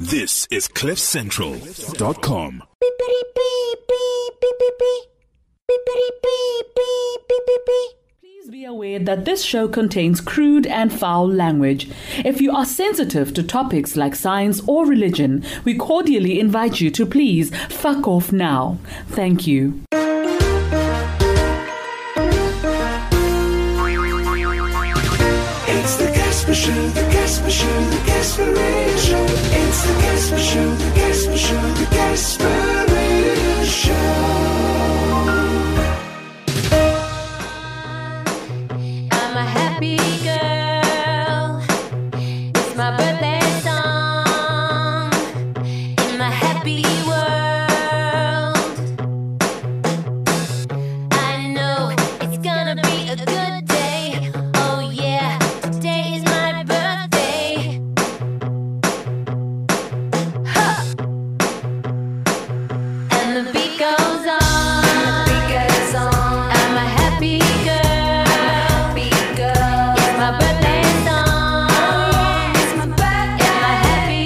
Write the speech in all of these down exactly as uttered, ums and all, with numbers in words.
This is cliff central dot com. Please be aware that this show contains crude and foul language. If you are sensitive to topics like science or religion, we cordially invite you to please fuck off now. Thank you. It's the Casper Show, the Casper Show, the Casper Radio Show. It's the Casper Show, the Casper Show, the Casper Radio Show. I'm a happy girl. It's my birthday song. In my happy world, I know it's gonna be a good day. Oh yeah, today is my birthday. Ha! And the beat goes on. The beat goes on. I'm a happy girl. Happy girl. It's my birthday song. Oh, it's my birthday. In my happy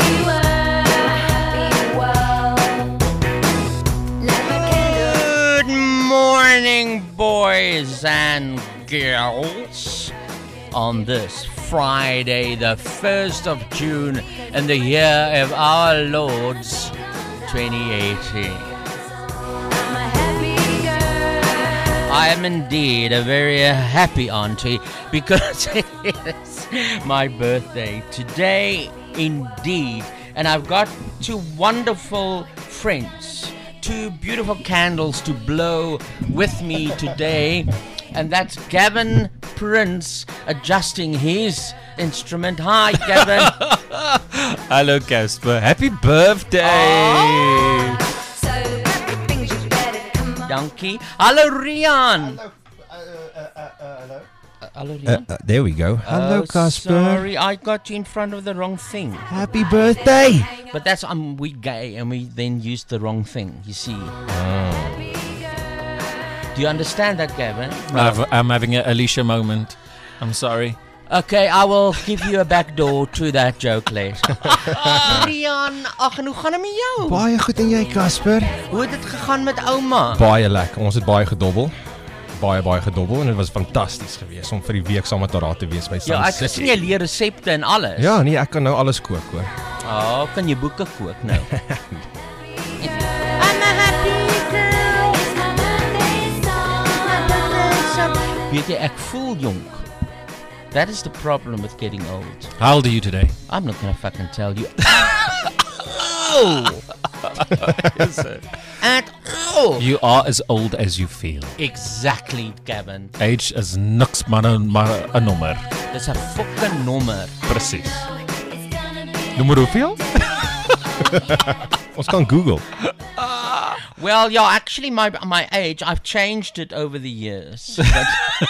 world. Happy world. Light my candle. Good morning, boys and girls. On this Friday, the first of June, in the year of our Lord's twenty eighteen. I'm a happy girl. I am indeed a very happy auntie because it is my birthday today, indeed. And I've got two wonderful friends, two beautiful candles to blow with me today. And that's Gavin Prince adjusting his instrument. Hi, Gavin. Hallo Casper, happy birthday! So everything you better come on. Donkey. Hello, Rian. Uh, hello, Uh, Rian. uh, there we go. Hello Oh, Casper. Sorry, I got you in front of the wrong thing. Happy birthday! But that's um, we gay and we then used the wrong thing. You see. Do you understand that, Gavin? I've, I'm having an Alicia moment. I'm sorry. Okay, I will give you a back door to that joke later. Rian, ag, en hoe gaan het met jou? Baie goed en jy Casper? Hoe het het gegaan met ouma? Baie lekker. Ons het baie gedobbel. Baie baie gedobbel en dit was fantasties geweest om vir die week saam met haar te wees by Sun Ja, ek City. sien jy leer resepte en alles. Ja, nee, ek kan nou alles kook hoor. Oh, kan jy boeke kook nou? Weet jy, ek voel jonk. That is the problem with getting old. How old are you today? I'm not gonna fucking tell you. Oh! At all! You are as old as you feel. Exactly, Gavin. Age is niks maar 'n maar 'n nommer. Dis 'n fucking nommer. Presies. Nommer hoeveel? Ons kan Google. Well, yeah, actually, my my age, I've changed it over the years. But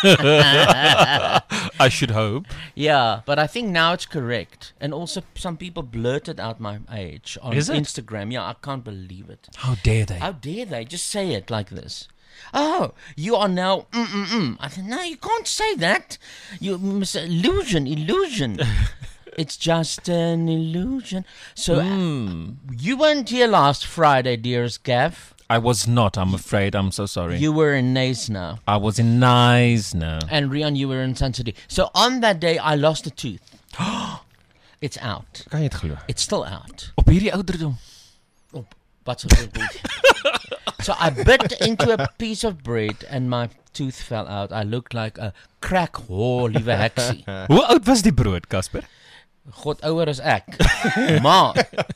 I should hope. yeah, but I think now it's correct. And also, some people blurted out my age on Is it? Instagram. Yeah, I can't believe it. How dare they? How dare they just say it like this? Oh, you are now mm-mm-mm. I said, no, you can't say that. You miss illusion, illusion. It's just an illusion. So, Hmm. you weren't here last Friday, dearest Gav. I was not, I'm afraid. I'm so sorry. You were in Nace now. I was in Nice now. And Rian, you were in Sun City. So, on that day, I lost a tooth. It's out. Kan jy dit glo? It's still out. Op hierdie ouderdom. Oh, but so, so I bit into a piece of bread and my tooth fell out. I looked like a crack whore, liewe heksie. Hoe oud was die brood, Casper? God ouer as ek. Maar.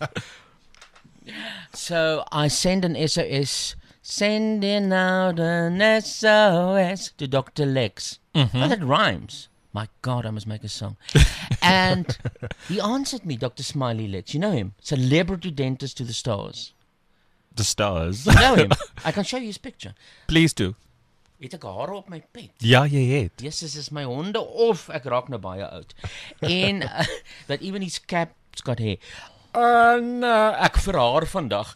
So I send an S O S, sending out an S O S to Doctor Lex. Mm-hmm. Oh, that rhymes. My God, I must make a song. And he answered me, Doctor Smiley Lex. You know him? Celebrity dentist to the stars. The stars. You know him? I can show you his picture. Please do. Het ek hare op my pet? Ja, jy het. Jesus, is my honde of ek raak nou baie oud. En uh, that even his cap's got hair. En uh, ek verhaar vandag.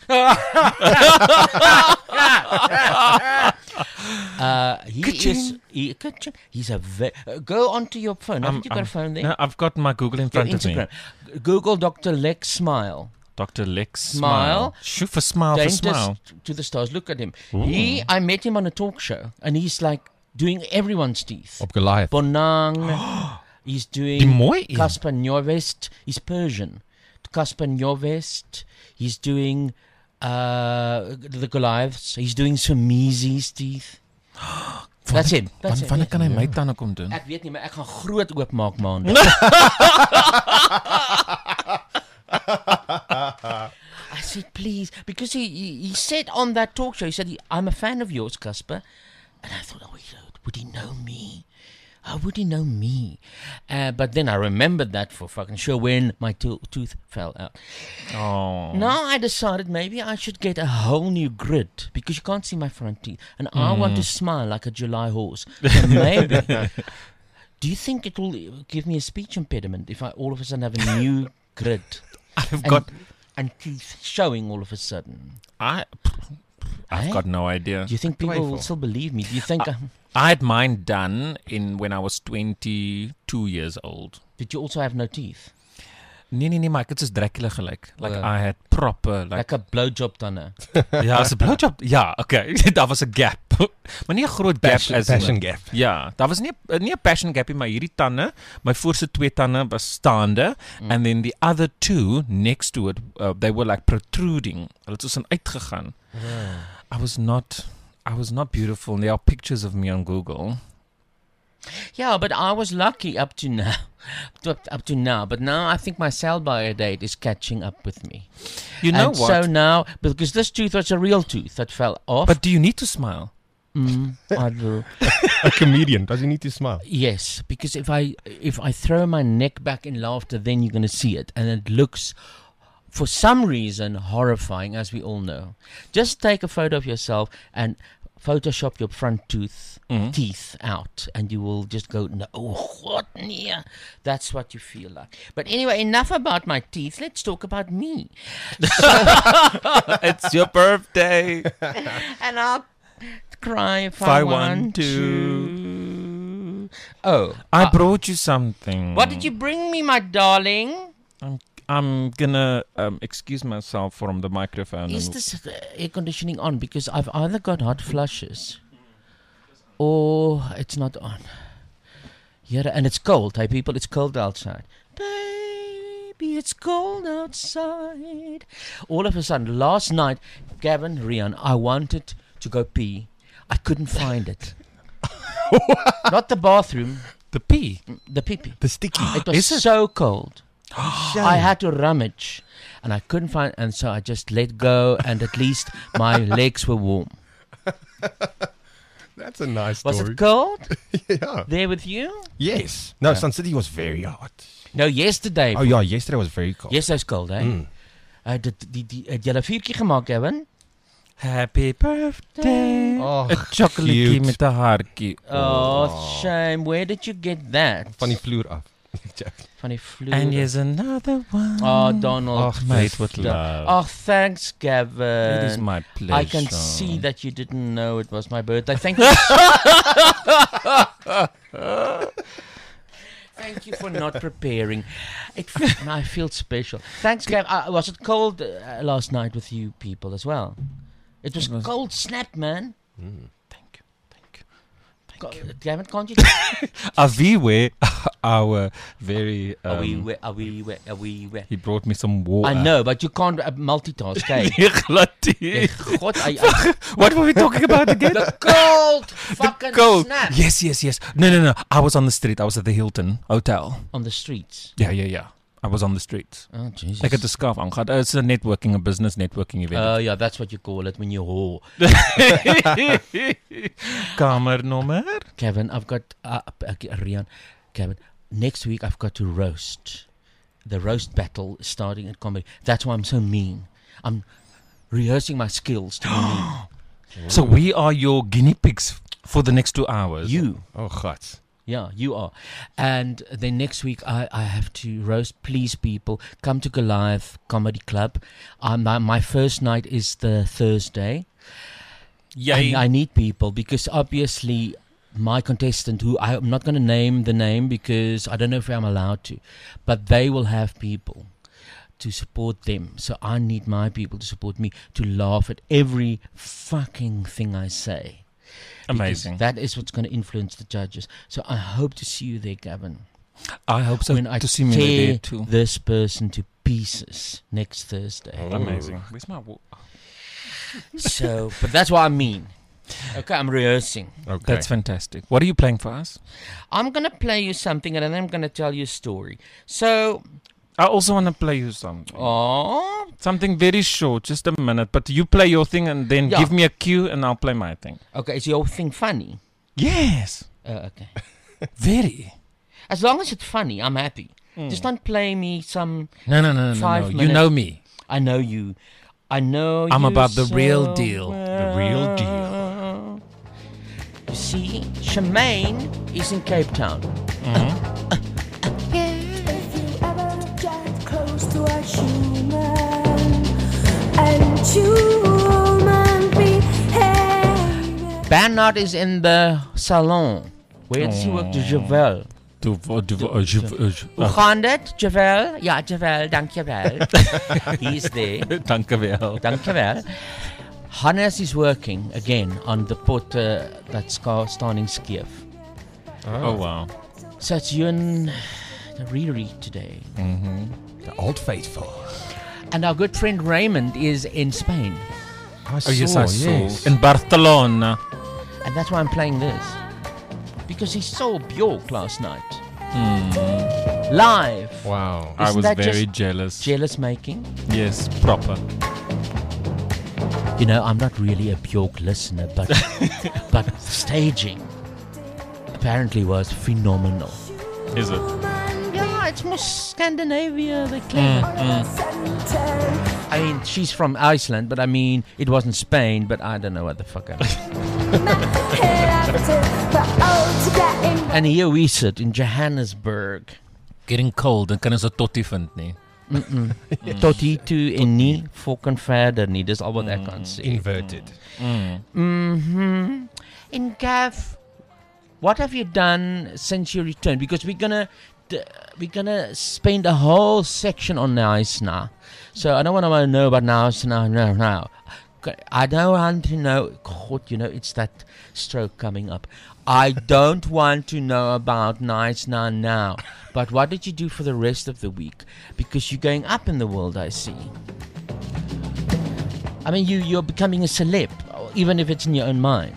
uh, he Ka-ching. is he, ka-ching. He's a ve- uh, go onto your phone. Um, Haven't you got um, a phone there? No, I've got my Google in Your front of me. Instagram. Google Doctor Lex Smile. Doctor Lex Smile. Smile. Shoot for smile for smile. Dentist to the stars. Look at him. He, I met him on a talk show, and he's like doing everyone's teeth. Op Goliath. Bonang. He's doing Die mooi een. Caspar Nyovest. He's Persian. Caspar Nyovest. He's doing uh, the Goliaths. He's doing Somizi's teeth. That's him. That's Van, him. wanneer kan hy my tande kom doen? Ek weet nie, maar ek gaan groot oopmaak maand. I said, please, because he, he he said on that talk show, he said, I'm a fan of yours, Casper. And I thought, oh, would he know me? How would he know me? Uh, but then I remembered that for fucking sure when my to- tooth fell out. Oh. Now I decided maybe I should get a whole new grid because you can't see my front teeth. And I want to smile like a July horse. So maybe. Do you think it will give me a speech impediment if I all of a sudden have a new grid? I've and, got and teeth showing all of a sudden. I I've Eh? got no idea. Do you think people will Playful. still believe me? Do you think? I, I had mine done in when I was twenty-two years old. did you also have no teeth? Nee nee nee, maar ek het soos Dracula gelyk. Like Uh, I had proper like Like a blowjob tande. ja, as 'n blowjob. Ja, okay. Daar was 'n gap. Maar nie 'n groot gap Passion, as passion in, gap. Ja, daar was nie nie 'n passion gap nie, maar hierdie tande, my voorste twee tande was staande Mm. and then the other two next to it, uh, they were like protruding. Hulle het soos in uitgegaan. I was not I was not beautiful. There are pictures of me on Google. Yeah, but I was lucky up to now. Up, up to now. But now I think my sell-by date is catching up with me. You know and what? so now, because this tooth was a real tooth that fell off. But do you need to smile? Mm, I do. A comedian, does he need to smile? Yes, because if I if I throw my neck back in laughter, then you're going to see it, and it looks, for some reason, horrifying, as we all know. Just take a photo of yourself and Photoshop your front tooth Mhm. teeth out, and you will just go, no, oh, what? Yeah. That's what you feel like. But anyway, enough about my teeth. Let's talk about me. It's your birthday. And I'll cry if, If I, I want want to. Oh, I uh, brought you something. what did you bring me, my darling? I'm, I'm gonna um, excuse myself from the microphone. Is and- this uh, air conditioning on? Because I've either got hot flushes or it's not on. Yeah, and it's cold. Hey, people, it's cold outside. Baby, it's cold outside. All of a sudden, last night, Gavin, Rian, I wanted to go pee. I couldn't find it. Not the bathroom, the pee. the pee-pee. The sticky. It was Is it? so cold. I had to rummage, and I couldn't find, and so I just let go, and at least my legs were warm. That's a nice Was story. it cold yeah. there with you? Yes. No, Sun City was very hot. No, yesterday. Oh yeah, yesterday was very cold. Yesterday's cold, eh? Mm. Uh, die, die, die, het jy 'n vuurtjie gemaak, Kevin? Happy birthday. Oh, 'n chocolaatjie cute. met 'n hartjie. Oh, shame. Where did you get that? Van die vloer af. Van die vloer. And here's another one. Oh, Donald. Ach, mate, with love. Oh, thanks, Gavin. It is my pleasure. I can see that you didn't know it was my birthday. Thank you. Thank you for not preparing. It, I feel special. Thanks, Gav. Uh, was it cold uh, last night with you people as well? It was, It was- cold snap, man. Thank you. Thank you. Co- Gavin, can't you? Aviwe, our very um, are we, we, are we, we, are we, we. he brought me some water. I know, but you can't uh, multitask, eh? Nee, glad nie. God, I, I, What were we talking about again? the cold fucking Cold. snap Yes, yes, yes. No, no, no. I was on the street. I was at the Hilton Hotel. on the streets. Yeah, yeah, yeah. I was on the streets. Oh, Jesus. Ek het 'n skaaf aangehad. It's a networking, a business networking event. Oh, yeah, that's what you call it when you whore. Kamernommer? Kevin, I've got, uh, uh, Rian, Kevin, next week I've got to roast. The roast battle is starting at comedy. That's why I'm so mean. I'm rehearsing my skills to be mean. So we are your guinea pigs for the next two hours. You, Oh, god. yeah, you are. And then next week I, I have to roast. Please, people, come to Goliath Comedy Club. Um, my, my first night is the Thursday. Jy I, I need people because obviously my contestant, who I'm not going to name the name because I don't know if I'm allowed to, but they will have people to support them. So I need my people to support me, to laugh at every fucking thing I say. Because Amazing. that is what's going to influence the judges. So I hope to see you there, Gavin. I hope so when I to see me tear there too. this person to pieces next Thursday. Amazing. Where's my wa- So, but that's what I mean. Okay, I'm rehearsing. Okay. That's fantastic. What are you playing for us? I'm going to play you something and then I'm going to tell you a story. So, I also want to play you something. oh, Something very short, just a minute. But you play your thing and then Yeah. give me a cue and I'll play my thing. okay, is your thing funny? Yes. Uh, okay. Very. As long as it's funny, I'm happy. Just don't play me some. No, no, no, no, Five no. You minutes. know me. I know you. I know I'm you about the so real deal. The real deal. well. You see, Shemaine is in Cape Town. If you ever get close to a human and human behavior. Bernard is in the salon. Where does he work? De Javel. Du, du, uh, je- uh, je- Hoe gaan dit, Javel? Ja, Javel, dankjewel. He's there. Dank je wel. Dankjewel. Hannes is working again on the pot uh, that's ca- starting skiff. Oh, wow. So it's you and Riri today. The old faithful. And our good friend Raymond is in Spain. I Oh, yes, I saw. yes. In Barcelona. And that's why I'm playing this. Because he saw Bjork last night. Live. Wow. I Isn't was that very just jealous. Jealous making. Yes, proper. You know, I'm not really a Bjork listener, but but staging apparently was phenomenal. Is it? Yeah, it's more Scandinavia, the clever. I mean, she's from Iceland, but I mean, it wasn't Spain, but I don't know what the fuck I mean. And here we sit in Johannesburg. Getting cold, dan kan ons 'n tottie vind nie. Tot hier toe en nie fucking verder nie. Dis al wat ek kan sê. Inverted. Mm-hmm. And Gav, what have you done since your return? Because we're gonna d- we're gonna spend a whole section on Naisna. So I don't want to know about Naisna now. Now, I don't want to know. God, you know, it's that stroke coming up. I don't want to know about Naisna now. But what did you do for the rest of the week? Because you're going up in the world, I see. I mean, you, you're becoming a celeb, even if it's in your own mind.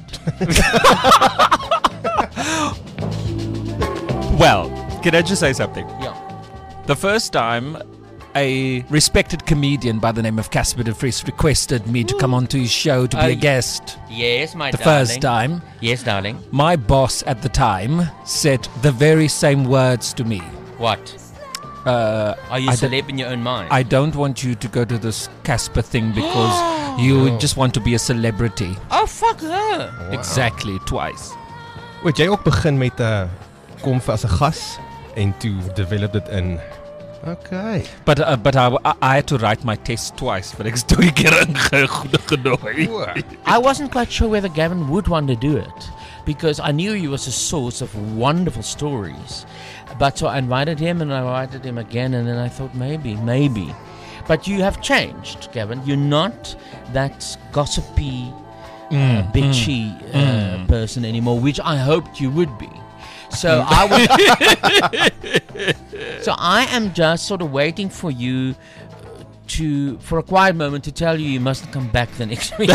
Well, can I just say something? Yeah. The first time a respected comedian by the name of Casper de Vries requested me to come onto his show to be Oh, a y- guest Yes, my the darling. first time, Yes, darling. my boss at the time said the very same words to me. What? Uh, Are you I a don't- celeb in your own mind? I don't want you to go to this Casper thing because you just want to be a celebrity. oh, fuck her. Exactly, twice. Weet jy ook begin met 'n uh, kom vir as 'n gas en toe develop dit in. Okay. But uh, but I, I, I had to write my test twice, but ek is twee keer ingenooi. I wasn't quite sure whether Gavin would want to do it because I knew he was a source of wonderful stories. But so I invited him and I invited him again, and then I thought maybe, maybe. But you have changed, Gavin. You're not that gossipy, uh, bitchy uh, person anymore, which I hoped you would be. So I would. So I am just sort of waiting for you to, for a quiet moment, to tell you you must come back the next week.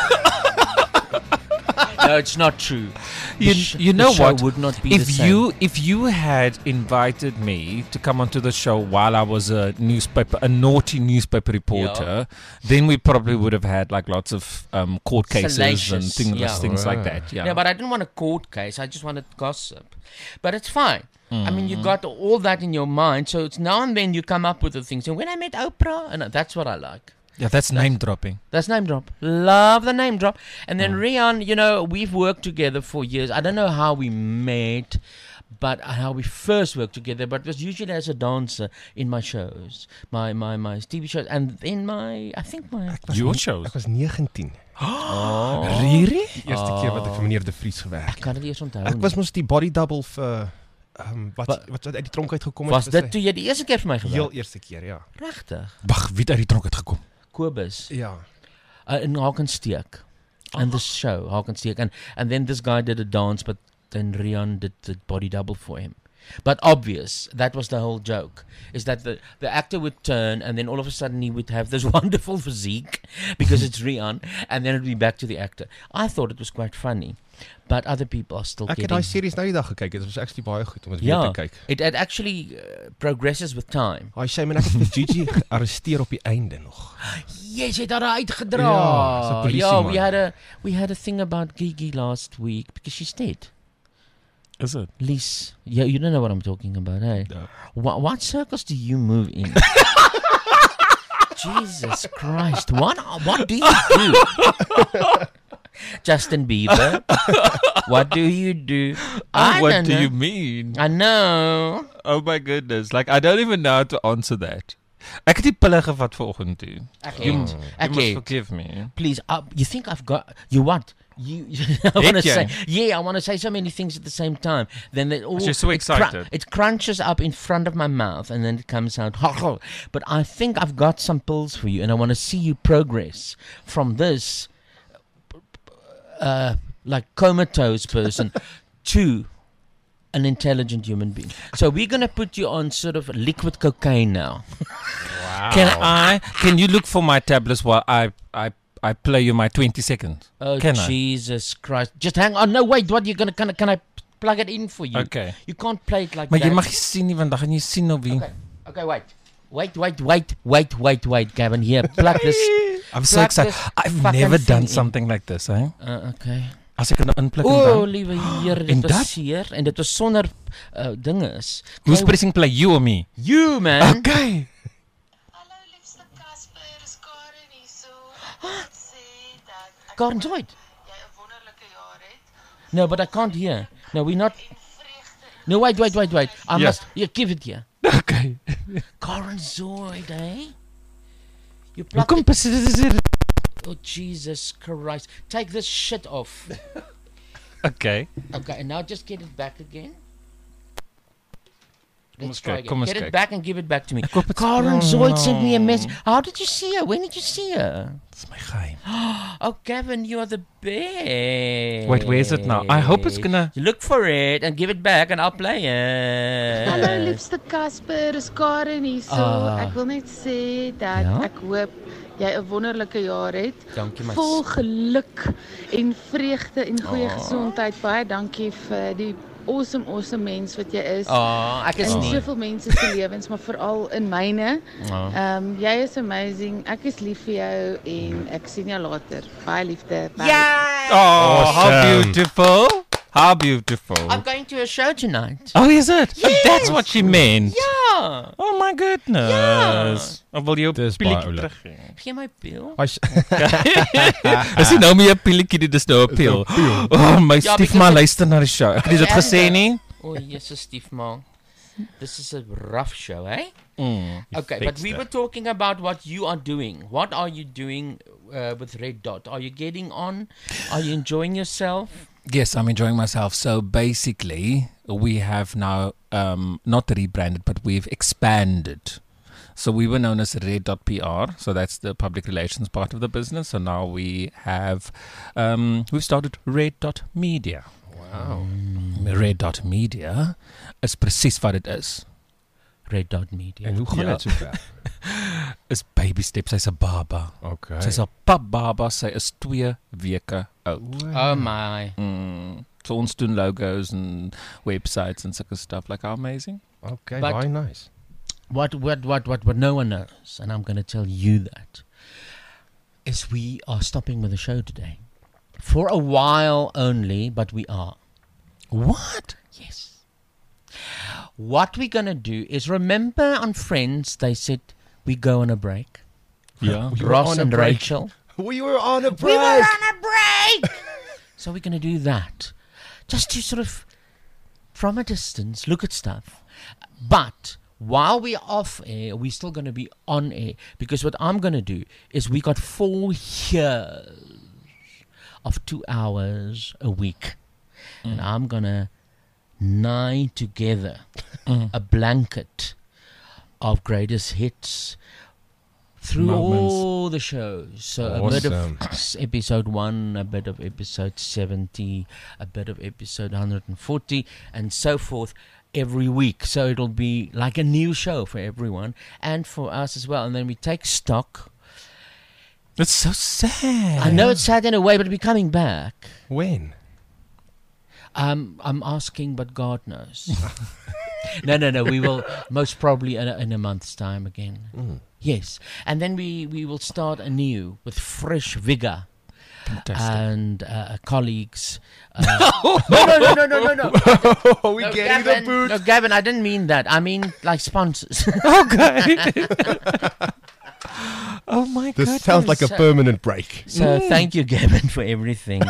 No, it's not true. The You, sh- you the know show what? would not be the If same. you if you had invited me to come onto the show while I was a newspaper a naughty newspaper reporter, then we probably would have had like lots of um, court cases and Salacious, things yeah. things like that. Yeah. Yeah, but I didn't want a court case. I just wanted gossip. But it's fine. I mean, Mm-hmm. you got all that in your mind. So it's now and then you come up with the things. And when I met Oprah, and that's what I like. yeah, that's name dropping. That's name drop. Love the name drop. And then Mm. Rian, you know, we've worked together for years. I don't know how we met, but how we first worked together. But it was usually as a dancer in my shows, my my my T V shows, and in my, I think my. Your shows. Ek was negentien. Oh, Really? Die eerste keer wat ek vir meneer De Vries gewerk ek het. kan dit eers onthou. Ek was mos die body double vir um, wat Wa- wat uit die tronk uitgekom het. Was vir dit sy- toe jy die eerste keer vir my heel gewerk? eerste keer, ja. Regtig? Wag, wie het uit die tronk uitgekom? Kobus. Ja. Uh, in Hakensteek. And the show, Hakensteek. And, and then this guy did a dance, but then Rian did the body double for him. But obvious, that was the whole joke, is that the, the actor would turn and then all of a sudden he would have this wonderful physique because it's Rian, and then it would be back to the actor. I thought it was quite funny, but other people are still Ek het getting... daai series nou die dag gekyk. Dit was actually baie goed om dit weer Ja, te kyk. it, it actually uh, progresses with time. Hy sê men ek het vir Gigi gearresteer op die einde nog. Yes, jy het daar uitgedra. Ja, so polisie yeah, man. we had a we had a thing about Gigi last week because she's dead. Is it? Lise, yeah, you don't know what I'm talking about, hey? No. What, what circles do you move in? Jesus Christ, what what do you do? Justin Bieber, what do you do? I what don't do know. you mean? I know. Oh my goodness. Like, I don't even know how to answer that. Ek het die pille gevat vanoggend toe. Okay. You, you Okay. must forgive me. Please, uh, you think I've got you what? You, I want to Did say, you? yeah, I want to say so many things at the same time. Then they all, You're so it cru- excited. it crunches up in front of my mouth, and then it comes out. But I think I've got some pills for you, and I want to see you progress from this, uh, like comatose person, to an intelligent human being. So we're gonna put you on sort of liquid cocaine now. Can I? Can you look for my tablets while I I I play you my twenty seconds? Oh Can I? Jesus Christ! Just hang on. No, wait. What you gonna? Can I, can I plug it in for you? Okay. You can't play it like Maar that. jy mag nie sien nie want dan gaan jy sien of wie. Okay. Okay. Wait. Wait. Wait. Wait. Wait. Wait. Wait. Gavin, here. Plug this. I'm so plug excited. this I've fucking never thing done in. something like this, eh? Uh, okay. As ek kan inpluk en O, dan. liewe Heer, En dit was dat? seer en dit was sonder uh, dinges. Who's Kry- pressing play, you or me? You, man. Okay. Hallo liefste Casper, is Karen hier so. Ek sê dat ek Karen Zoid. jy 'n wonderlike jaar het No, but I can't hear. No, we're not. en vreugde. No, wait, wait, wait, wait. I Yeah. must. Yeah, give it here. Okay. Karen Zoid, eh? You plucked Hoekom it. presies? Oh, Jesus Christ. Take this shit off. Okay. Okay, and now just get it back again. Kom Let's eens try kyk, again. kom eens Get it kyk. back and give it back to me. hoop het- Karen Oh, Zoid sent me a no. message. How did you see her? When did you see her? Dis my geheim. Oh, Gavin, you are the best. Wait, where is it now? I hope it's gonna- Look for it and give it back and I'll play it. Hallo liefste Casper, is Karen hier so. Ah. Ek wil net sê dat Ja? ek hoop jy 'n wonderlike jaar het. Dankie, my Vol geluk en vreugde en goeie Ah. gesondheid. Baie dankie vir die awesome awesome mens wat jy is. Oh, ek is in nie. soveel mense se lewens, maar veral in myne. Oh. Ehm um, jy is amazing. Ek is lief vir jou en ek sien jou later. Baie liefde. Bye. Yay! Oh, how Awesome. beautiful. How beautiful. I'm going to a show tonight. Oh, is it? Oh, that's what she meant. Yeah. Oh my goodness. Of wil jy op Dis baie pilletjie oulik. teruggee? Gee my pil. Hy s- Is dit nou meer 'n pilletjie, dit is nou 'n pil. Oh, my Ja, stiefma because luister na die show. Ek het dit Ja, gesê dit- nie. Oh, yes, stiefma. This is a rough show, eh? Mm. Okay, but we were talking about what you are doing. What are you doing uh, with Red Dot? Are you getting on? Are you enjoying yourself? Yes, I'm enjoying myself. So basically, we have now um, not rebranded, but we've expanded. So we were known as Red Dot P R. So that's the public relations part of the business. So now we have, um, we've started Red Dot Media. Wow. Red Dot Media is presies wat dit is. Red Dot Media. En hoe gaan Ja. dit so ver? Is baby steps. Sy's 'n baba. Okay. Sy's 'n pap baba. Sy is twee weke oud. Oh my. Mm. So ons doen logos and websites and sulke stuff. Like, how amazing. Okay, But- baie nice. What, what, what, what, what no one knows, and I'm going to tell you that, is we are stopping with the show today. For a while only, but we are. What? Yes. What we're going to do is, remember on Friends, they said we go on a break? Yeah. We were Ross on a and break. Rachel. We were on a break. We were on a break! So we're going to do that. Just to sort of, from a distance, look at stuff. But while we're off air, we're still going to be on air. Because what I'm going to do is we got four years of two hours a week. And I'm going to nine together, a blanket of greatest hits through Moments. all the shows. So a bit Awesome. of s- episode one, a bit of episode seventy, a bit of episode one hundred forty, and so forth every week. So it'll be like a new show for everyone and for us as well. And then we take stock. It's so sad. I know it's sad in a way, but we're coming back. When? Um, I'm asking, but God knows. no, no, no. We will most probably in a, in a month's time again. Mm. Yes, and then we, we will start anew with fresh vigor Fantastic. and uh, colleagues. Uh, no, no, no, no, no, no, no. Oh, we No, getting Gavin, the boot. no, Gavin, I didn't mean that. I mean like sponsors. Okay. Oh my This god. sounds like a So- permanent break. So thank you, Gavin, for everything.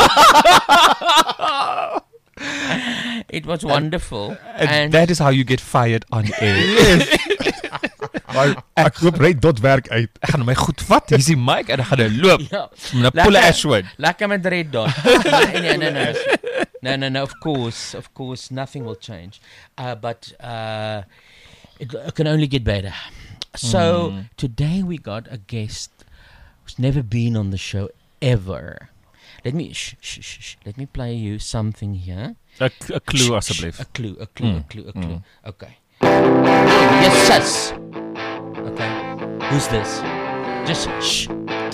It was wonderful. And that is how you get fired on air. Maar ek hoop Red Dot werk uit. Ek gaan my goed vat. Hier is die mic en ek gaan nou loop. Ja. Met 'n pulle Ashwood. Lekker met Red Dot. no, no, no, no. No, no, no, of course, of course, nothing will change. Uh, but uh, it, it can only get better. So today we got a guest who's never been on the show ever. Let me, shh, shh, shh, shh. Let me play you something here. 'n 'n klou Shh, shh, asseblief. A clue, a clue, a Mm, clue, a clue. mm. Okay. Yes, sis. Okay. Who's this? Just shh.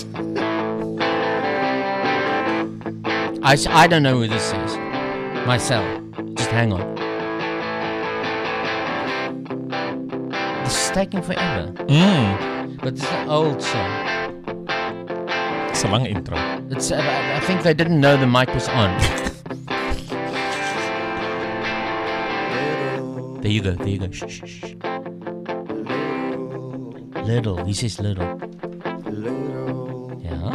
I, s- I don't know who this is. Myself. Just hang on. This is taking forever. Mm. But it's an old song. It's a long intro. It's, uh, I I think they didn't know the mic was on. There you go, there you go. Shh, shh, shh. Little, he says little. Yeah.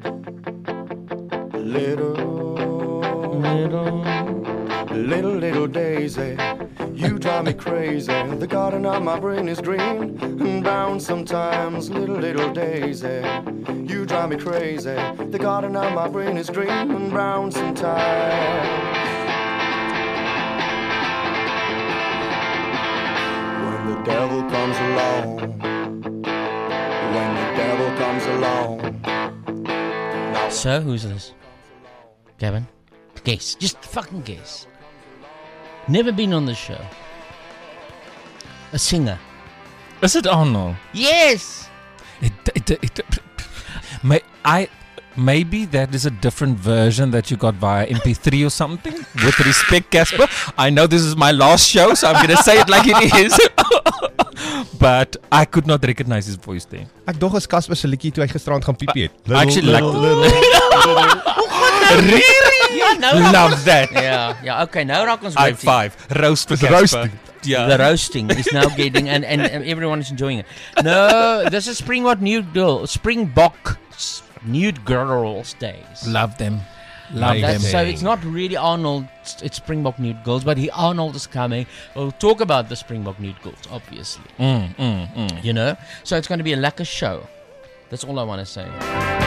Little, Little. little, little Daisy, you drive me crazy. The garden of my brain is green and brown sometimes. Little, little Daisy, you drive me crazy. The garden of my brain is green and brown sometimes. When the devil comes along, when the devil comes along. So, who's this? Gavin? Guess. Just fucking guess. Never been on the show. A singer. Is it Arnold? Yes! It, it, it, it, may, I, maybe that is a different version that you got via M P three or something. With respect, Casper, I know this is my last show, so I'm going to say it like it is. But I could not recognize his voice there. Ek dog is Casper se liedjie toe hy gisterand gaan piepie het. Little, Actually, like- Really? Ja, nou raak Love ons- that. Ja, ja, okay, nou raak ons High witty. five. Roast for The Casper. roasting. Yeah. The roasting is now getting, and, and, and everyone is enjoying it. No, this is Springbok Nude Girl, Springbok s- Nude Girls Days. Love them. Love Nice. them. That's, so it's not really Arnold, it's- it's Springbok Nude Girls, but he Arnold is coming. We'll talk about the Springbok Nude Girls, obviously. Mm, mm, mm. You know? So it's going to be a lekker show. That's all I want to say.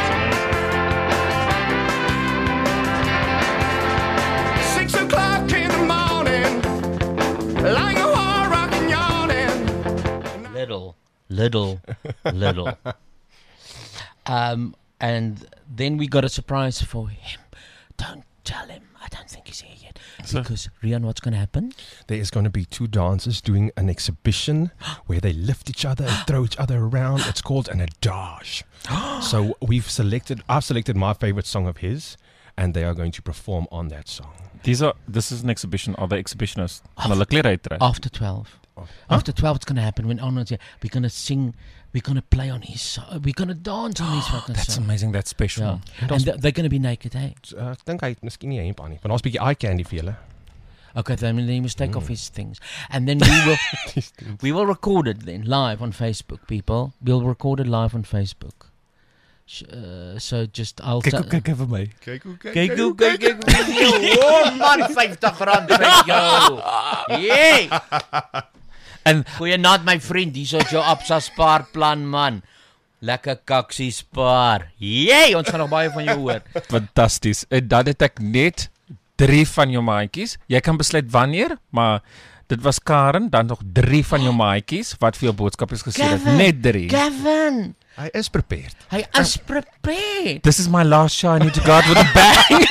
Six o'clock in the morning, lying a whore rocking yawning. Little, little, little. Um, and then we got a surprise for him. Don't tell him. I don't think he's here yet. So- Because, Rian, what's going to happen? There is going to be two dancers doing an exhibition where they lift each other and throw each other around. It's called an adage. So we've selected, I've selected my favorite song of his, and they are going to perform on that song. These are. This is an exhibition. Are the exhibitionists? Gaan hulle klere uittrek? After twelve. After twelve, it's going to happen. When Arnold's here, we're going to sing, we're going to play on his song, we're going to dance on his fucking That's song. amazing. That's special. Yeah. And th- they're going to be naked, eh? So, uh, ek dink hy het miskien nie 'n hemp aan nie, want daar's 'n bietjie eye candy vir julle. Okay, then he must take off his things. And then we will we will record it then live on Facebook, people. We'll record it live on Facebook. Sh- Uh, so just I'll Kyk ta- hoe kyk hy vir my. Kyk hoe kyk. Kyk hoe kyk ek vir jou. Oh man, vyftig rand vir jou. Yay! En Goeienaand my vriend, hier is jou Absa spaarplan man. Lekker kaksie spaar. Yay, ons gaan nog baie van jou hoor. fantasties. En dan het ek net drie van jou maatjies. Jy kan besluit wanneer, maar dit was Karen, dan nog drie van jou maatjies wat vir jou boodskapies gestuur het. Gavin, Net drie. Gavin, Hy is prepared. hy is prepared. This is my last show. I need to go out with a bang.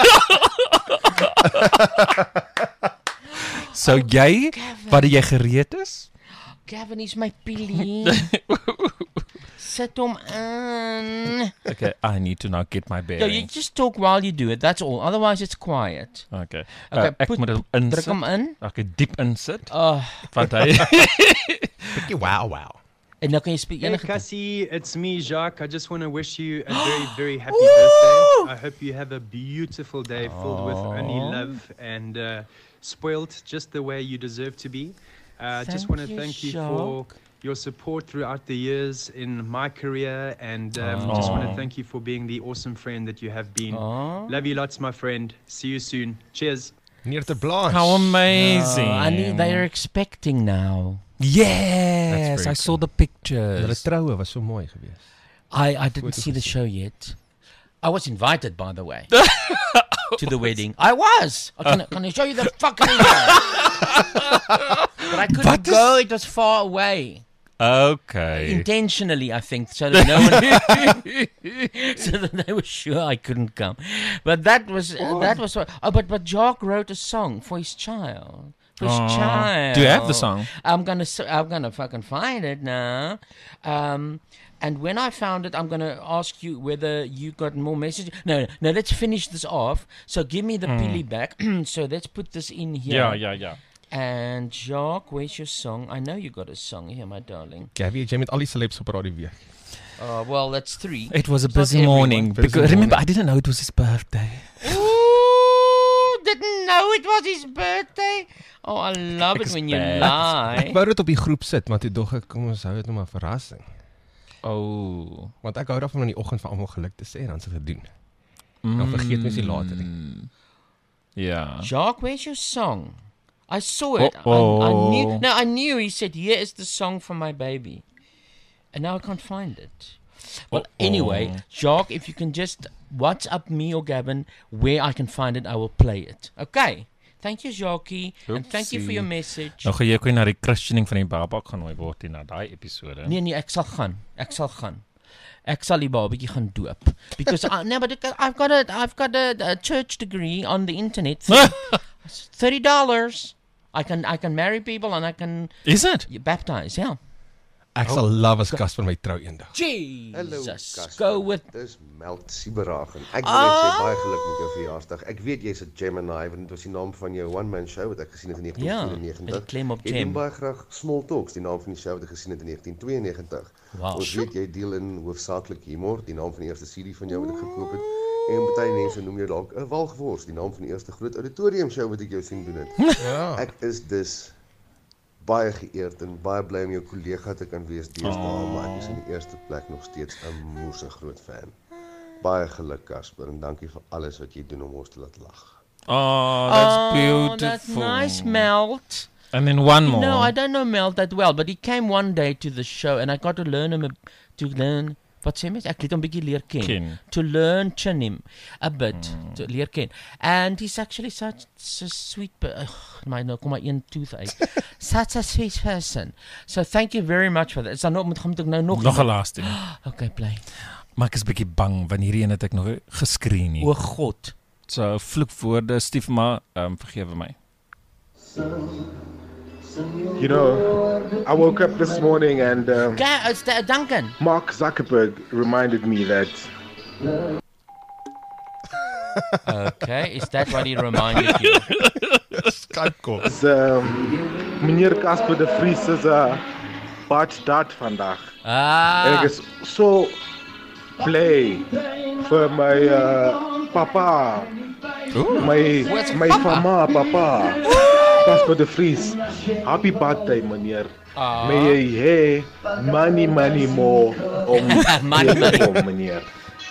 So jy, wat jy gereed is? Gavin is my pilie. Sit hom in. Okay, I need to now get my No, you bearings. just talk while you do it. That's all. Otherwise, it's quiet. Okay. Okay, Uh, ek put- moet hom Druk insit. hom in. Okay, diep insit. Oh, Want hy Bietjie wow wow. en nou kan jy speel Hey enige Cassie, it's me, Jacques. I just want to wish you a very, very happy birthday. I hope you have a beautiful day filled with only love and uh, spoiled just the way you deserve to be. I uh, just Thank want to you, thank you for your support throughout the years in my career, and um, just want to thank you for being the awesome friend that you have been. Oh. Love you lots, my friend. See you soon. Cheers. Neer te blaas. How amazing. Oh, I need, they are expecting now. Yes, very I saw cool. the Hulle pictures. troue was so mooi geweest. I, I didn't Foto's see the gezien. show yet. I was invited, by the way, to the wedding. I was. I can, can I show you the fucking invite? But I couldn't What is- go. It was far away. Okay. Intentionally, I think, so that no one, so that they were sure I couldn't come. But that was uh, that was what. Oh, but but Jock wrote a song for his child. For his Aw. child. Do you have the song? I'm gonna s- I'm gonna fucking find it now. Um, and when I found it, I'm gonna ask you whether you got more messages. No, no. Let's finish this off. So give me the pili back. So let's put this in here. Ja, ja, ja. And Jacques, where's your song? I know you got a song here, my darling. Gabby, jy met al die celebs op radio weer. Uh, well, that's three. It was a It's not busy everyone. morning. Busy Because remember, morning. I didn't know it was his birthday. Ooh, didn't know it was his birthday. Oh, I love it when you Expert. lie. Ek wou dit op die groep sit, maar toe dog ek kom ons hou dit nou maar 'n verrassing. Oh. Want ek hou daarvan om in die oggend vir almal geluk te sê en dan se dit doen. Dan vergeet mens nie later nie. Ja. Jacques, where's your song? I saw it. I, I Uh-oh. knew. No, I knew. He said, "Here is the song for my baby," and now I can't find it. Well, Uh-oh. anyway, Jacques, if you can just WhatsApp me or Gavin where I can find it, I will play it. Okay. Thank you, Jacques, and thank you for your message. Nou gaan jy ook na die christening van die baba genooi word in na daai episode. Nee nee, ek sal gaan. Ek sal gaan. Ek sal die babatjie gaan doop. Because I, no, but I've got a I've got a, a church degree on the internet. thirty dollars. I can I can marry people and I can Is it? baptize. Yeah. Ek sal love as gas van my trou eendag. Hallo, Jesus. Casper. Go with Dis Meld Sieberaag en ek wil net sê baie geluk met jou verjaarsdag. Ek weet jy's 'n Gemini, want dit was die naam van jou one man show wat ek gesien het in Ja, negentien met vyfennegentig. die klem op Ek Gem. doen baie graag Small Talks, die naam van die show wat ek gesien het in negentien tweeënnegentig. Wow. Ons weet jy deel in hoofsaaklik humor, die naam van die eerste C D van jou wat ek gekoop het. En baie mense noem jou dalk 'n walgwors, die naam van die eerste groot auditorium show wat ek jou sien doen het. Ja. Ek is dus baie geëerd en baie bly om jou kollega te kan wees deesdae, oh. maar ek is in die eerste plek nog steeds 'n moerse groot fan. Baie geluk, Casper, en dankie vir alles wat jy doen om ons te laat lag. Oh, that's Oh, beautiful. that's nice, Melt. And then one more. No, I don't know Melt that well, but he came one day to the show and I got to learn him a, to learn wat sê mens? Ek het hom bietjie leer ken. Ken. To learn chin him a bit, to leer ken. And he's actually such, such a sweet ugh, my nou kom my een tooth uit. Such a sweet person. So thank you very much for that. Is dan nog moet gaan moet ek nou nog Nog 'n laaste een. Okay, bly. Maar ek is bietjie bang want hierdie een het ek nog nie geskree nie. O God. So vloekwoorde, Stief, maar ehm vergewe my. You know, I woke up this morning and um, Ga it's the, Duncan. Mark Zuckerberg reminded me that Okay, is that what he reminded you? Skype call. um, meneer Casper de Vries is 'n uh, baie dat vandag. En ek Ah, is so bly vir my uh, papa. My Where's my papa? mama, papa. Casper de Vries. Happy birthday, meneer. Ah. May jy hê money money more om Money, money. om meneer.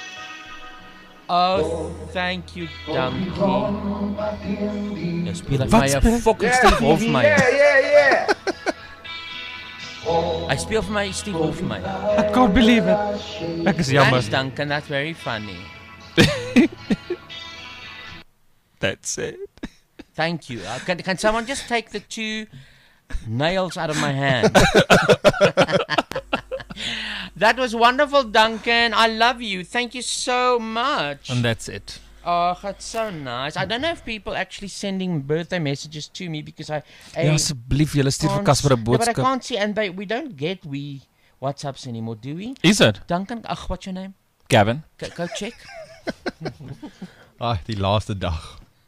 oh, thank you, Duncan. Nou speel ek Wat my 'n speel- fucking Steve Hofmeyr. Yeah, yeah, yeah. Hy speel vir my Steve Hofmeyr. I can't believe it. Ek is jammer. Thanks, Duncan. That's very funny. That's it. Thank you. Uh, can, can someone just take the two nails out of my hand? That was wonderful, Duncan. I love you. Thank you so much. And that's it. Oh, that's so nice. I don't know if people actually sending birthday messages to me because I. I Ja, asseblief, julle stuur vir can't- Casper 'n No, but I boodskap. can't see, and they, we don't get we WhatsApps anymore, do we? Is it? Duncan, ach, what's your name? Gavin. Go, go check. Ah, die laaste dag.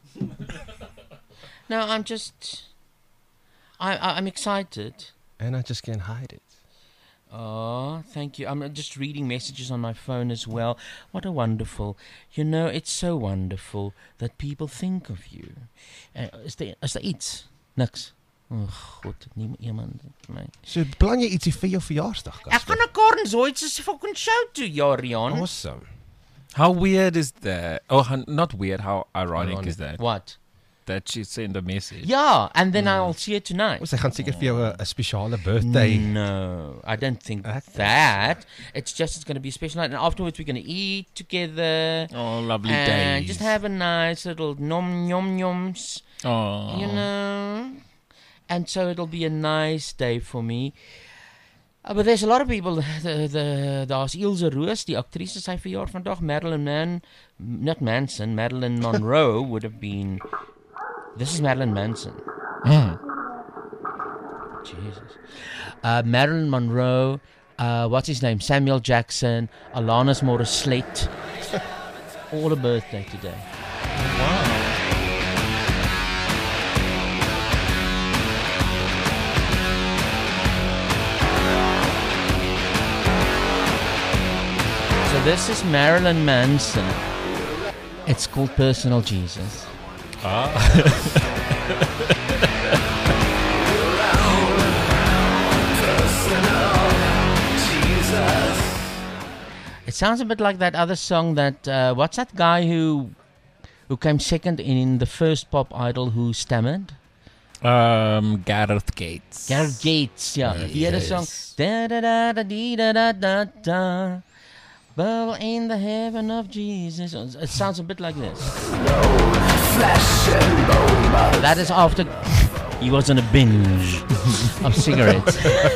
No, I'm just. I, I I'm excited. And I just can't hide it. Oh, thank you. I'm uh, just reading messages on my phone as well. What a wonderful. You know, it's so wonderful that people think of you. Uh, is there is there iets? Niks. Oh, God, nie iemand my. So plan jy ietsie vir jou verjaarsdag, Ek Casper? gaan na Cornzoid se fucking show toe, ja, Rian. Awesome. How weird is that? Oh, hun- not weird. How ironic, Ironic. is that? What? That she sent a message. Yeah, and then I'll see you tonight. O, sy gaan seker vir jou 'n 'n spesiale birthday. No, I don't think That- that. It's just it's going to be a special night, and afterwards we're going to eat together. Oh, lovely and days. just have a nice little nom nom noms, Oh. you know. And so it'll be a nice day for me. Uh, but there's a lot of people. The the daar's Ilse Roos, die aktrise, sy verjaar vandag. Marilyn Man, not Manson. Marilyn Monroe would have been. This is Marilyn Manson. Mm. Jesus. Uh, Marilyn Monroe, uh, what's his name? Samuel Jackson, Alanis Morissette. All a birthday today. So this is Marilyn Manson. It's called Personal Jesus. It sounds a bit like that other song that uh, what's that guy who who came second in the first Pop Idol who stammered? Um, Gareth Gates. Gareth Gates, yeah. He had a song. Yes. Da da da da dee da da da da. Well, in the heaven of Jesus. It sounds a bit like this. That is after he was on a binge of cigarettes.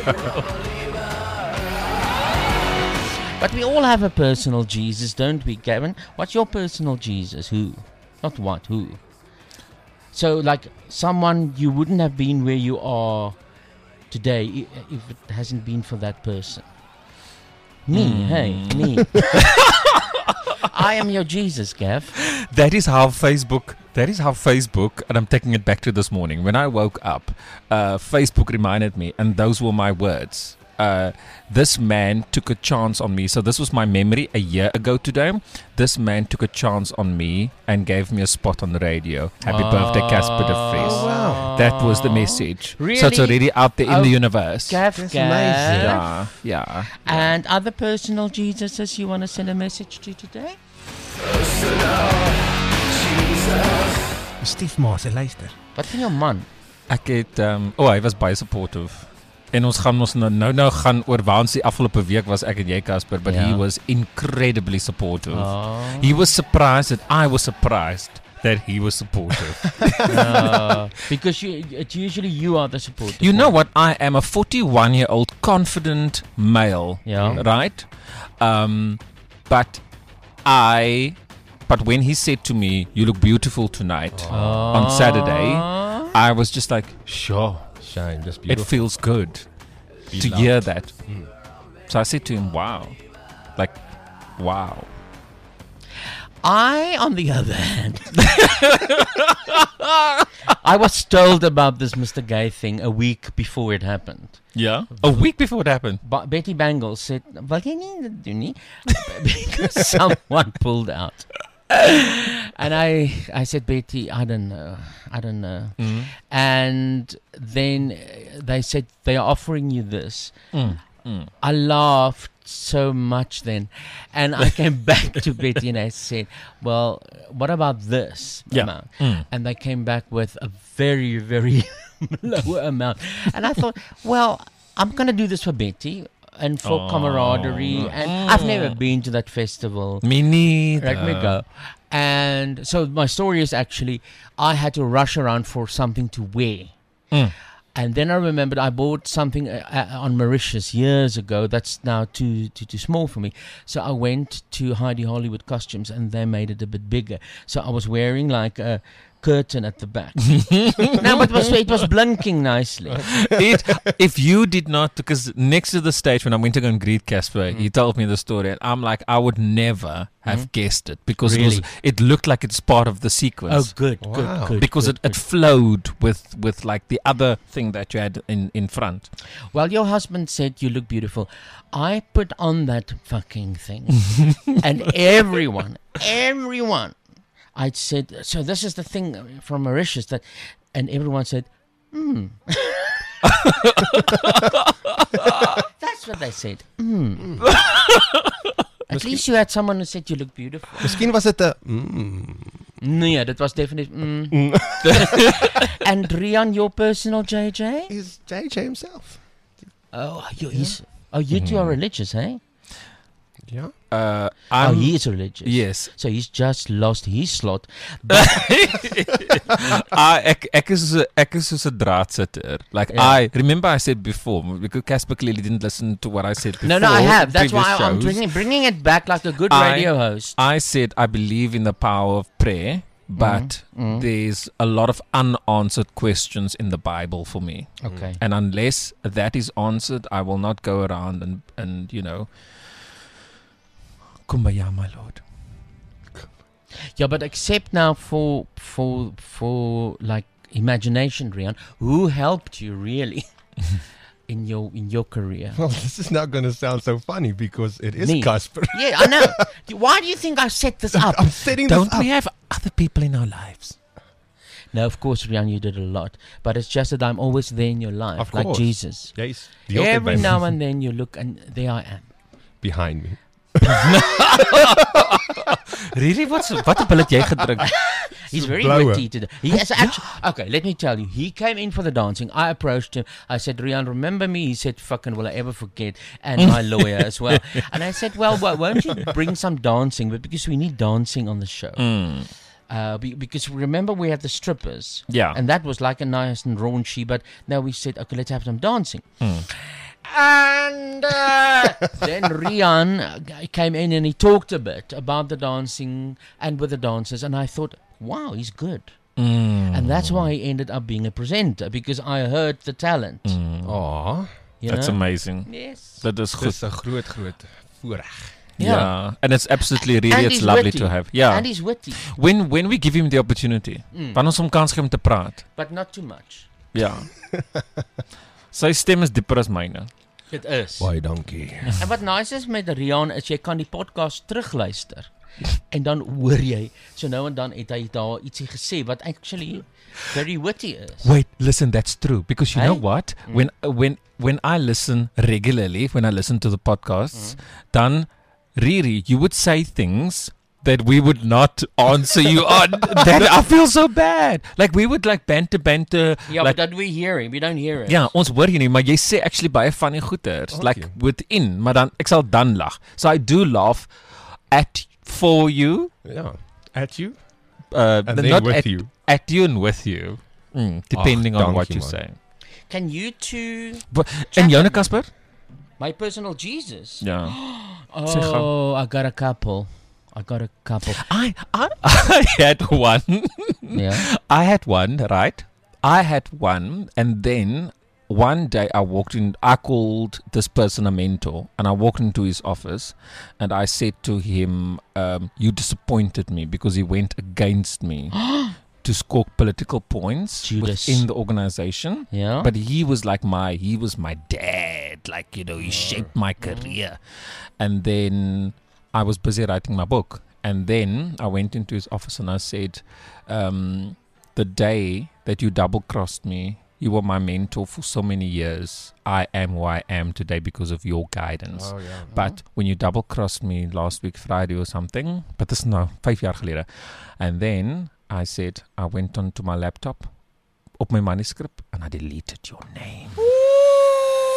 But we all have a personal Jesus, don't we, Gavin? What's your personal Jesus? Who? Not what, who? So, like, someone you wouldn't have been where you are today i- if it hasn't been for that person. Me, hey, me. I am your Jesus, Gav. That is how Facebook. That is how Facebook. And I'm taking it back to this morning. When I woke up, uh, Facebook reminded me, and those were my words. Uh, this man took a chance on me. So this was my memory a year ago today. This man took a chance on me and gave me a spot on the radio. Happy birthday, Casper de Vries. Oh, wow. That was the message. Really? So it's already out there in Oh, the universe. Gav, That's Gav. amazing. Yeah, yeah. And other personal Jesuses you want to send a message to today? Stief ma, sy luister. Wat van jou man? Ek het um, oh, hy was baie supportive. En ons gaan ons nou nou, nou gaan oor waar ons die afgelope week was ek en jy Casper, but Ja. he was incredibly supportive. Oh. He was surprised that I was surprised that he was supportive. Uh, because you, it's usually you are the supporter. You know what? I am a forty-one-year-old confident male, Yeah. right? Um, but I, but when he said to me, "You look beautiful tonight" on Saturday, I was just like, "Sure, Shame, just it beautiful. feels good Be to loved. hear that." So I said to him, "Wow, like, wow." I, on the other hand, I was told about this Mister Gay thing a week before it happened. Yeah, a week before it happened. Ba- Betty Bangles said, "Wil jy nie dit doen nie?" Because someone pulled out. And I, I said, Betty, I don't know, I don't know. Mm. And then uh, they said they are offering you this. Mm. Mm. I laughed so much then, and I came back to Betty and I said, "Well, what about this Yeah. amount?" Mm. And they came back with a very, very lower amount. And I thought, well, I'm going to do this for Betty. and for Oh. camaraderie. And I've never been to that festival. Me neither. Let me go. And so my story is actually, I had to rush around for something to wear. Mm. And then I remembered I bought something uh, uh, on Mauritius years ago that's now too, too too small for me. So I went to Heidi Hollywood Costumes and they made it a bit bigger. So I was wearing like a curtain at the back. No, but it was, it was blinking nicely. It, if you did not, because next to the stage when I went to go and greet Casper, Mm. he told me the story, and I'm like, I would never have Mm. guessed it because Really? it, was, it looked like it's part of the sequence. Oh, good, Wow. good, good. because good, it, it flowed with, with like the other thing that you had in, in front. Well, your husband said you look beautiful. I put on that fucking thing. And everyone, everyone, I said, so this is the thing from Mauritius that, and everyone said, hmm. That's what they said. Hmm. At least you had someone who said you look beautiful. Miskien was dit 'n mm. Nee, that was definitely. Mm. And Rian, your personal J J? Is J J himself. Oh, you, he's, oh, you two are religious, eh? Yeah. Uh, Oh, I'm, he is religious. Yes. So he's just lost his slot. I, ek, ek, is soos 'n- ek is soos 'n draadsitter. Like, Yeah. I, remember I said before, because Casper clearly didn't listen to what I said before. No, no, I have. That's previous why I'm shows. bringing, bringing it back like a good I- radio host. I said I believe in the power of prayer, but Mhm. there's a lot of unanswered questions in the Bible for me. Okay. And unless that is answered, I will not go around and, and you know, kumbaya, my Lord. Yeah, but except now for for for like imagination, Rian, who helped you really in your in your career? Well, this is not going to sound so funny because it is Me. Casper. Yeah, I know. Why do you think I set this up? I'm setting Don't this up. we have other people in our lives? No, of course, Rian, you did a lot, but it's just that I'm always there in your life, Of like course. Jesus. Yes. Every now and then you look, and there I am. behind me. Really? What's, wat heb jy gedrink? He's very blower. witty today. He has actually. Okay, let me tell you. He came in for the dancing. I approached him. I said, Rian, remember me? He said, fucking will I ever forget? And my lawyer as well. And I said, well, why won't you bring some dancing? But because we need dancing on the show. Mm. Uh, be, because remember we had the strippers. Yeah. And that was like a nice and raunchy. But now we said, okay, let's have some dancing. Mm. And uh, then Rian uh, came in and he talked a bit about the dancing and with the dancers. And I thought, wow, he's good. Mm. And that's why he ended up being a presenter, because I heard the talent. Mm. Aw, You That's know? amazing. Yes. That is goed. dis 'n groot groot voorreg. Yeah. Yeah. And it's absolutely really, And it's he's lovely witty. to have. Yeah. And he's witty, When when we give him the opportunity, Mm. wanneer ons hom kans gee om te praat. but not too much. Ja. Sy stem is dieper as myne. It is. Baie dankie. En wat nice is met Rian is jy kan die podcast terugluister. En dan hoor jy, so nou en dan het hy daar ietsie gesê wat actually very witty is. Wait, listen, that's true. Because you Hey? know what? Mm. When uh, when when I listen regularly, when I listen to the podcasts, then Riri, you would say things that we would not answer you on. That I feel so bad. Like we would like banter banter. Yeah, like, but that we hear him, we don't hear it. ja, ons hoor jy nie, maar jy sê actually baie funny goeters, Okay. like within, maar dan ek sal dan lag. So I do laugh at for you, Ja. At you? uh, And then not with at you. at you and with you, mm, depending on dankie, what you man. say. Can you two, But, Chat en joune met me. Casper? my personal Jesus? Ja. Sê gou. Oh, I got a couple. I got a couple. I, I I had one. Yeah. I had one, right? I had one, and then one day I walked in. I called this person a mentor, and I walked into his office, and I said to him, um, "You disappointed me because he went against me to score political points Judas. within the organization." Yeah. But he was like my, he was my dad. Like, you know, he shaped my career. And then I was busy writing my book. And then I went into his office and I said, um, the day that you double-crossed me, you were my mentor for so many years. I am who I am today because of your guidance. Oh ja. But when you double-crossed me last week Friday or something, but this is now five jaar gelede. And then I said, I went onto my laptop, op my manuscript, and I deleted your name.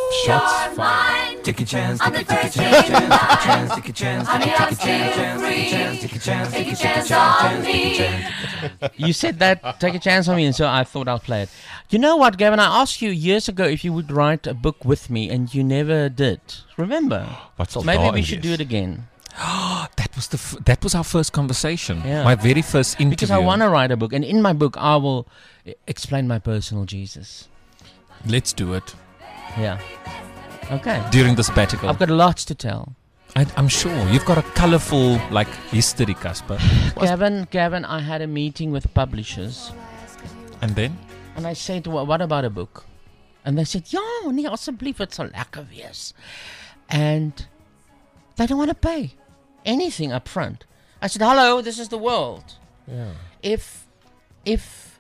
Shots fired. Take a chance, take a, take a chance, chance, take a chance, take a chance, take a chance, take a chance, take a chance, take a chance, take a chance on me. You said that, take a chance on me, and so I thought I'll play it. You know what, Gavin? I asked you years ago if you would write a book with me, and you never did. Remember? What's all Maybe that? we should do it again. That was the f- that was our first conversation. Yeah. My very first interview. Because I want to write a book, and in my book, I will e- explain my personal Jesus. Let's do it Yeah. Okay. during the sabbatical. I've got lots to tell. I, I'm sure you've got a colourful like history, Casper. Gavin, Gavin, I had a meeting with publishers, And then and I said, "Wha- what about a book?" And they said, ja, nee, asseblief, het sal lekker wees. And they don't want to pay anything up front. I said, hello, this is the world. Yeah. If, if,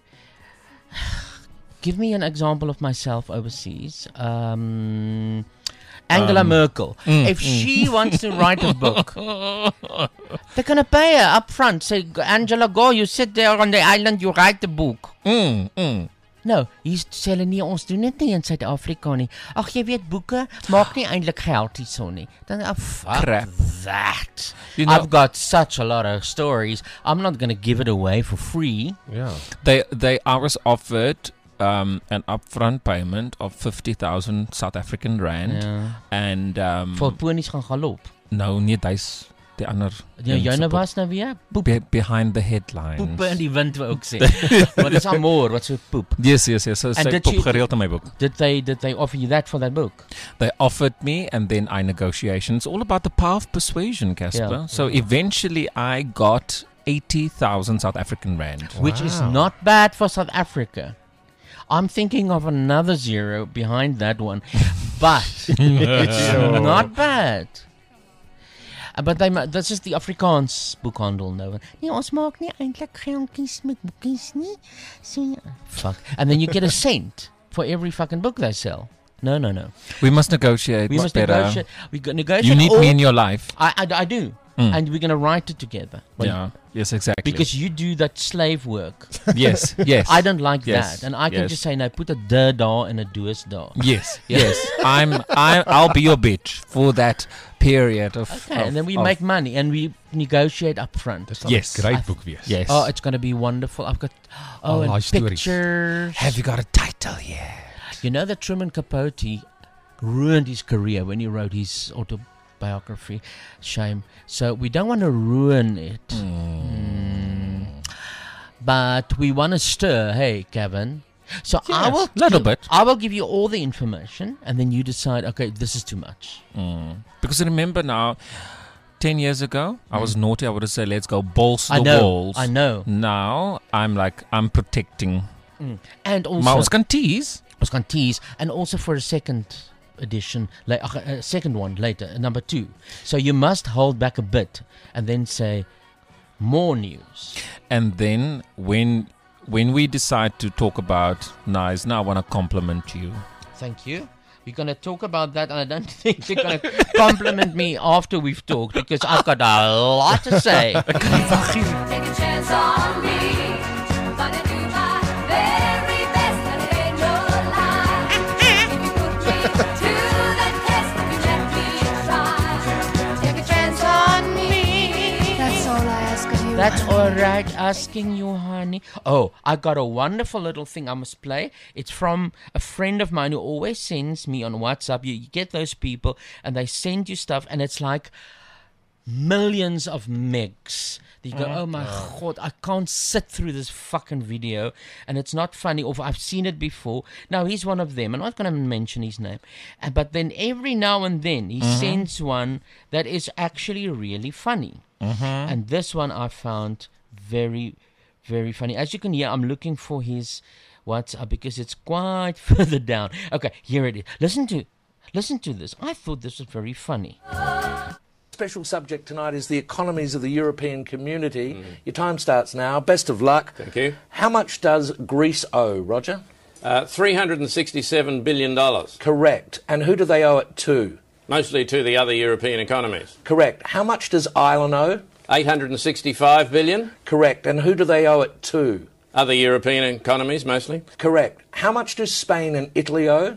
give me an example of myself overseas. Um, Angela Um, Merkel. mm, if mm. she wants to write a book, they're going to pay her up front. Say, Angela, go, you sit there on the island, you write the book. Mm, mm. No, hier sê hulle nie, ons doen dit nie in Suid-Afrika nie. Ag, jy weet, boeke maak nie eintlik geld hierso nie. Dan, oh, fuck Crap. that. You know- I've got such a lot of stories. I'm not going to give it away for free. Yeah. They they I was offered um, an upfront payment of fifty thousand South African rand, Ja. and um, Vir ponies gaan galop. no, nee, dis die ander. Ja, een joune se was nou weer poep. Be- behind the headlines. Poepe in die wind wou ook sê. Maar dis amor, wat so poep. Yes, yes, yes. So And sy did pop you- gereeld in my book. Did they did they offer you that for that book? They offered me, and then I negotiated. It's all about the power of persuasion, Casper. Yeah. So eventually, I got eighty thousand South African rand. Which is Wow. not bad for South Africa. I'm thinking of another zero behind that one, but it's not bad. Uh, But they, ma- this is the Afrikaans boekhandel nou. Nee, ons maak nie eintlik geldjies met boekies nie. So, ja. Fuck. And then you get a cent for every fucking book they sell. No, no, no. We must negotiate. We must better. negotiate. We go negotiate. You need all- me in your life. I, I, I do. Mm. And we're going to write it together. Well, Yeah. Yes, exactly. Because you do that slave work. yes, yes. I don't like Yes, that. And I can yes. just say, no, put a de daar and a doos daar. Yes, yes. I'm. I. I'll be your bitch for that period of. Okay, of- and then we of- make money and we negotiate up front. Dis 'n Yes. great I- boek wees. Yes. Oh, it's going to be wonderful. I've got oh, All and our stories. pictures. Have you got a title yet? You know that Truman Capote ruined his career when he wrote his autobiography. Shame. So we don't want to ruin it. Mm. But we want to stir, hey, Kevin. So I Yes, will little give- bit. I will give you all the information, and then you decide. Okay, this is too much. Mm. Because remember now, ten years ago, I was naughty. I would have said, "Let's go balls to I the know. walls." I know. Now I'm like, I'm protecting. Mm. And also, Maar ons kan tease. ons kan tease, and also for a second edition, like a second one later, uh, number two. So you must hold back a bit, and then say more news. And then when when we decide to talk about Nice, now I want to compliment you. Thank you. We're going to talk about that, and I don't think you're going to compliment me after we've talked, because I've got a lot to say. Take a chance on me. Gonna do my very best and it ain't no lie. If you put me to the test, if you let me try. Take a chance on me. That's all I ask of you. That's all right, asking you, honey. Oh, I got a wonderful little thing I must play. It's from a friend of mine who always sends me on WhatsApp. You, you get those people, and they send you stuff, and it's like millions of megs. You go, oh my god, I can't sit through this fucking video, and it's not funny, or I've seen it before. Now, he's one of them. I'm not going to mention his name. Uh, but then every now and then, he sends one that is actually really funny. And this one I found very, very funny. As you can hear, I'm looking for his WhatsApp because it's quite further down. Okay, here it is. Listen to, listen to this. I thought this was very funny. Special subject tonight is the economies of the European community. Mm. Your time starts now. Best of luck. Thank you. How much does Greece owe, Roger? Uh, three hundred sixty-seven billion dollars. Correct. And who do they owe it to? Mostly to the other European economies. Correct. How much does Ireland owe? eight hundred sixty-five billion dollars. Correct. And who do they owe it to? Other European economies, mostly. Correct. How much do Spain and Italy owe?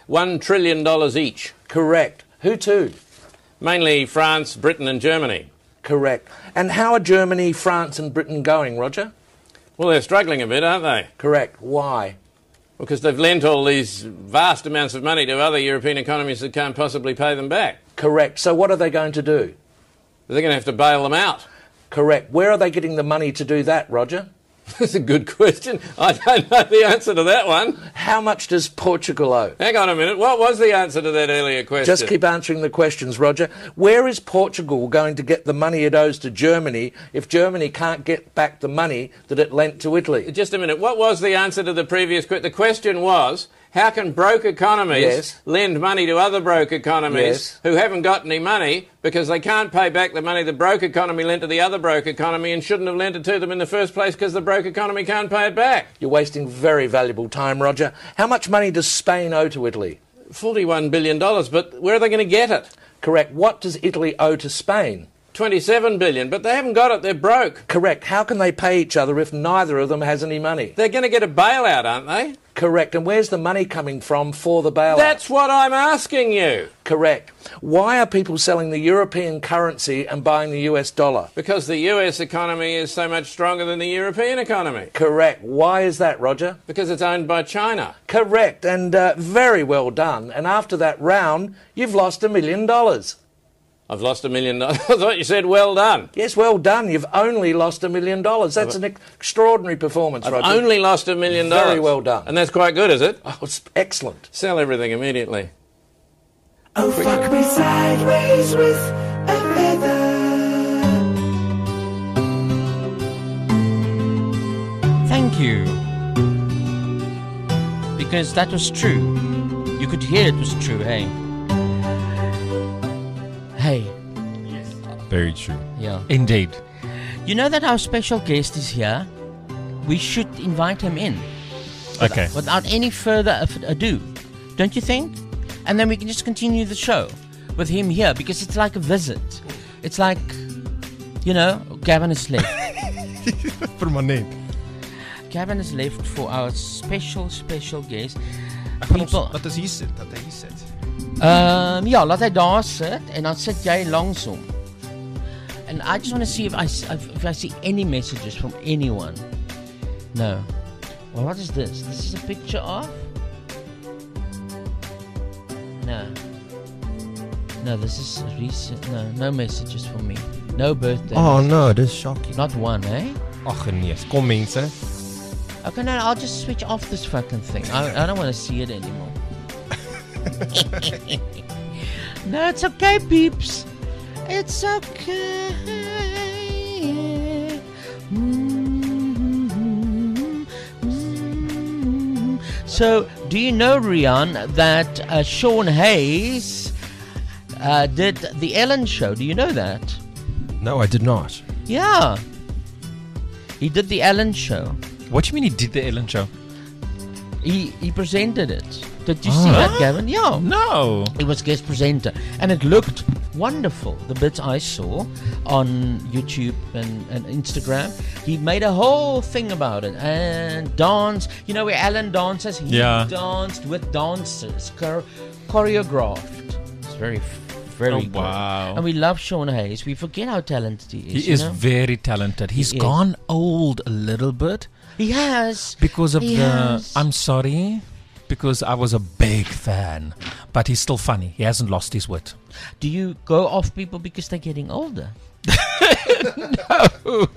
One trillion dollars each. Correct. Who to? Mainly France, Britain and Germany. Correct. And how are Germany, France and Britain going, Roger? Well, they're struggling a bit, aren't they? Correct. Why? Because they've lent all these vast amounts of money to other European economies that can't possibly pay them back. Correct. So what are they going to do? They're going to have to bail them out. Correct. Where are they getting the money to do that, Roger? That's a good question. I don't know the answer to that one. How much does Portugal owe? Hang on a minute. What was the answer to that earlier question? Just keep answering the questions, Roger. Where is Portugal going to get the money it owes to Germany if Germany can't get back the money that it lent to Italy? Just a minute. What was the answer to the previous question? The question was, how can broke economies Yes. lend money to other broke economies Yes. who haven't got any money because they can't pay back the money the broke economy lent to the other broke economy and shouldn't have lent it to them in the first place because the broke economy can't pay it back? You're wasting very valuable time, Roger. How much money does Spain owe to Italy? forty-one billion dollars, but where are they going to get it? Correct. What does Italy owe to Spain? twenty-seven billion dollars, but they haven't got it. They're broke. Correct. How can they pay each other if neither of them has any money? They're going to get a bailout, aren't they? Correct. And where's the money coming from for the bailout? That's what I'm asking you. Correct. Why are people selling the European currency and buying the U S dollar? Because the U S economy is so much stronger than the European economy. Correct. Why is that, Roger? Because it's owned by China. Correct. And uh, very well done. And after that round, you've lost a million dollars. I've lost a million dollars. I thought you said well done. Yes, well done. You've only lost a million dollars. That's an extraordinary performance, I've Roger. only lost a million dollars. Very well done. And that's quite good, is it? Oh, it's excellent. Sell everything immediately. Oh, fuck me sideways with a feather. Thank you. Because that was true. You could hear it was true, hey? Hey. Very true. Yeah. Indeed. You know that our special guest is here? We should invite him in. Okay. Without any further ado. Don't you think? And then we can just continue the show with him here because it's like a visit. It's like, you know, Gavin is left. Permanent. Gavin is left for our special, special guest. People, dat is hier sit, dat hy hier sit. Ehm um, ja, laat hy daar sit en dan sit jy langs hom. And I just want to see if I if I see any messages from anyone. No. Well, what is this? This is a picture of? No. No, this is recent. No, no messages for me. No birthday. Oh messages. no, this is shocking. Not one, eh? Ag nee, kom mense. Okay, no, I'll just switch off this fucking thing. I, I don't want to see it anymore. No, it's okay, peeps. It's okay. Mm-hmm. Mm-hmm. So, do you know, Rian, that uh, Sean Hayes uh, did the Ellen Show? Do you know that? No, I did not. Yeah. He did the Ellen Show. What do you mean he did the Ellen Show? He he presented it. Did you Oh. see that, Gavin? Yeah. No. He was guest presenter. And it looked wonderful. The bits I saw on YouTube and, and Instagram. He made a whole thing about it. And dance. You know where Alan dances? He Yeah. danced with dancers. Chor- choreographed. It's very, very Oh, good. wow. And we love Sean Hayes. We forget how talented he is. He you is know? very talented. He's He is. gone old a little bit. He has. Because of He the... has. I'm sorry. Because I was a big fan. But he's still funny. He hasn't lost his wit. Do you go off people because they're getting older? Oh,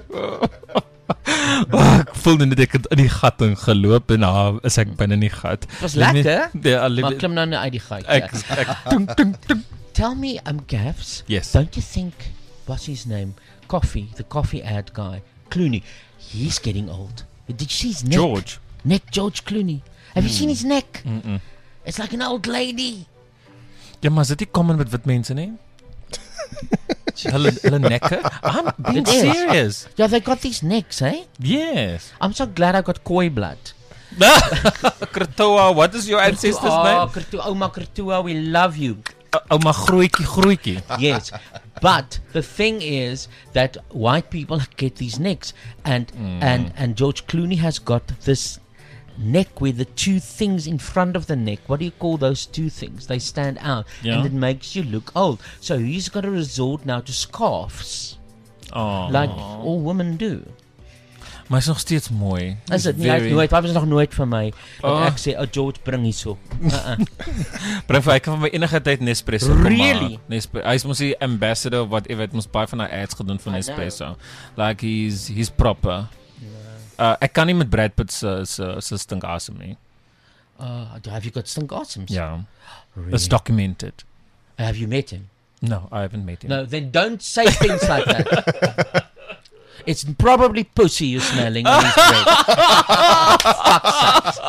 ek voel net ek het in die gat ingeloop en nou is ek binne in die gat. Het was lekker. Ja, Maar klim nou net uit die gat. Ek, ek, tung, tung, tung. Tell me, um, Gavs. Yes. Don't you think, what's his name? Coffee, the coffee ad guy, Clooney. He's getting old. Did you see his neck? George. Neck, George Clooney. Have you Mm. seen his neck? Mm-mm. It's like an old lady. Ja, maar is dit nie common met wit mense nie? hulle hulle nekke. I'm being It is. serious. Yeah, they got these necks, eh? Yes. I'm so glad I got koi blood. Kratoa, what is your ancestors' Oh, name? Kratoa, Oma Kratoa, we love you. Oma Grootjie Grootjie. Yes. But the thing is that white people get these necks, and Mm. and and George Clooney has got this neck where the two things in front of the neck, what do you call those two things? They stand out Yeah. and it makes you look old. So he's got to resort now to scarves. Oh. Like all women do. Maar is nog steeds mooi. Is dit nie? Hy het nooit, hy was nog nooit vir my. Oh. Oh. Ek sê, oh George, bring hierso. Uh-uh. Bring vir, ek kan vir my enige tyd Nespresso kom Really? maar. Nespresso. Hy is mos die ambassador of whatever, het mos baie van hy ads gedoen vir I Nespresso. Like he's he's proper. Uh, ek kan nie met Brad Pitt se se se stink asem nie. Uh, have you got stink awesomes? Ja. Really? It's documented. Have you met him? No, I haven't met him. No, then don't say things like that. It's probably pussy you're smelling in his breath. Fuck's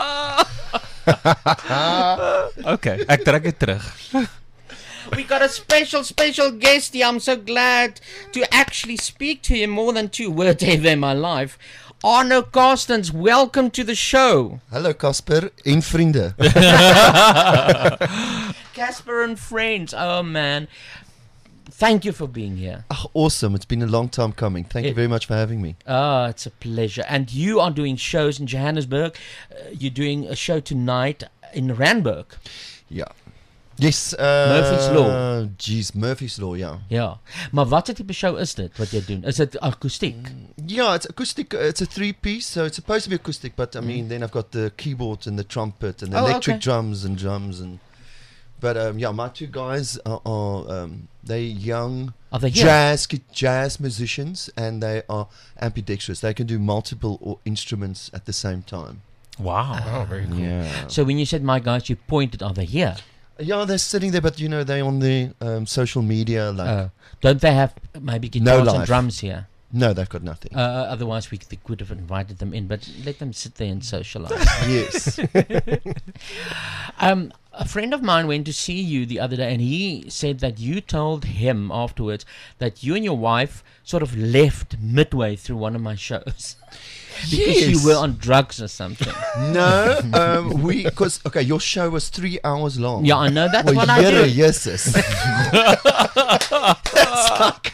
sakes. Okay, ek trek dit terug. We got a special, special guest here. I'm so glad to actually speak to him more than two words ever in my life. Arno Carstens, welcome to the show. Hallo Casper en vriende. Casper and friends. Oh man. Thank you for being here. Ach, awesome. It's been a long time coming. Thank you It- very much for having me. Ah, it's a pleasure. And you are doing shows in Johannesburg. Uh, you're doing a show tonight in Randburg. Ja. Yes. Uh, Murphy's Law. Jeez, Murphy's Law, ja. Ja. Maar wat het tipe show is dit wat jy doen? Is dit akoestiek? Yeah, it's acoustic. uh, It's a three-piece, so it's supposed to be acoustic. But I mean, then I've got the keyboards and the trumpet and the Oh, electric okay. drums and drums and. But um, yeah, my two guys are, are um, they young Are they young? jazz gu- jazz musicians, and they are ambidextrous. They can do multiple o- instruments at the same time. Wow. Oh, very cool. Yeah. So when you said my guys, you pointed, are they here? Yeah, they're sitting there, but you know, they're on the um, social media. Like, Uh, don't they have maybe no guitars and life. drums here? No, they've got nothing. Uh, otherwise, we c- could have invited them in, but let them sit there and socialize. Yes. um, a friend of mine went to see you the other day, and he said that you told him afterwards that you and your wife sort of left midway through one of my shows. Because you Yes. were on drugs or something. No, um, we because okay, your show was three hours long. Yeah, I know, that's well, what I Here, do. yes, yes. That's like,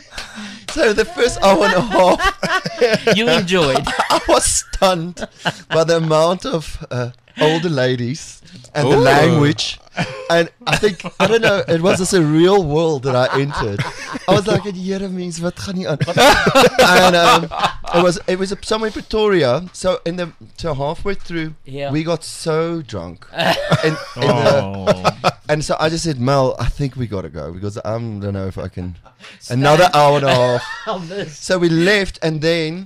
so the first hour and a half, you enjoyed. I was stunned by the amount of uh, older ladies and the Ooh. language. And I think, I don't know, it was a surreal world that I entered. I was like, Here means wat gaan nie aan. And um, it was it was somewhere in Pretoria. So in the so halfway through, Yeah. we got so drunk. and, and, uh, and so I just said, Mel, I think we got to go because I don't know if I can. Another hour and a half. Of this. So we left, and then,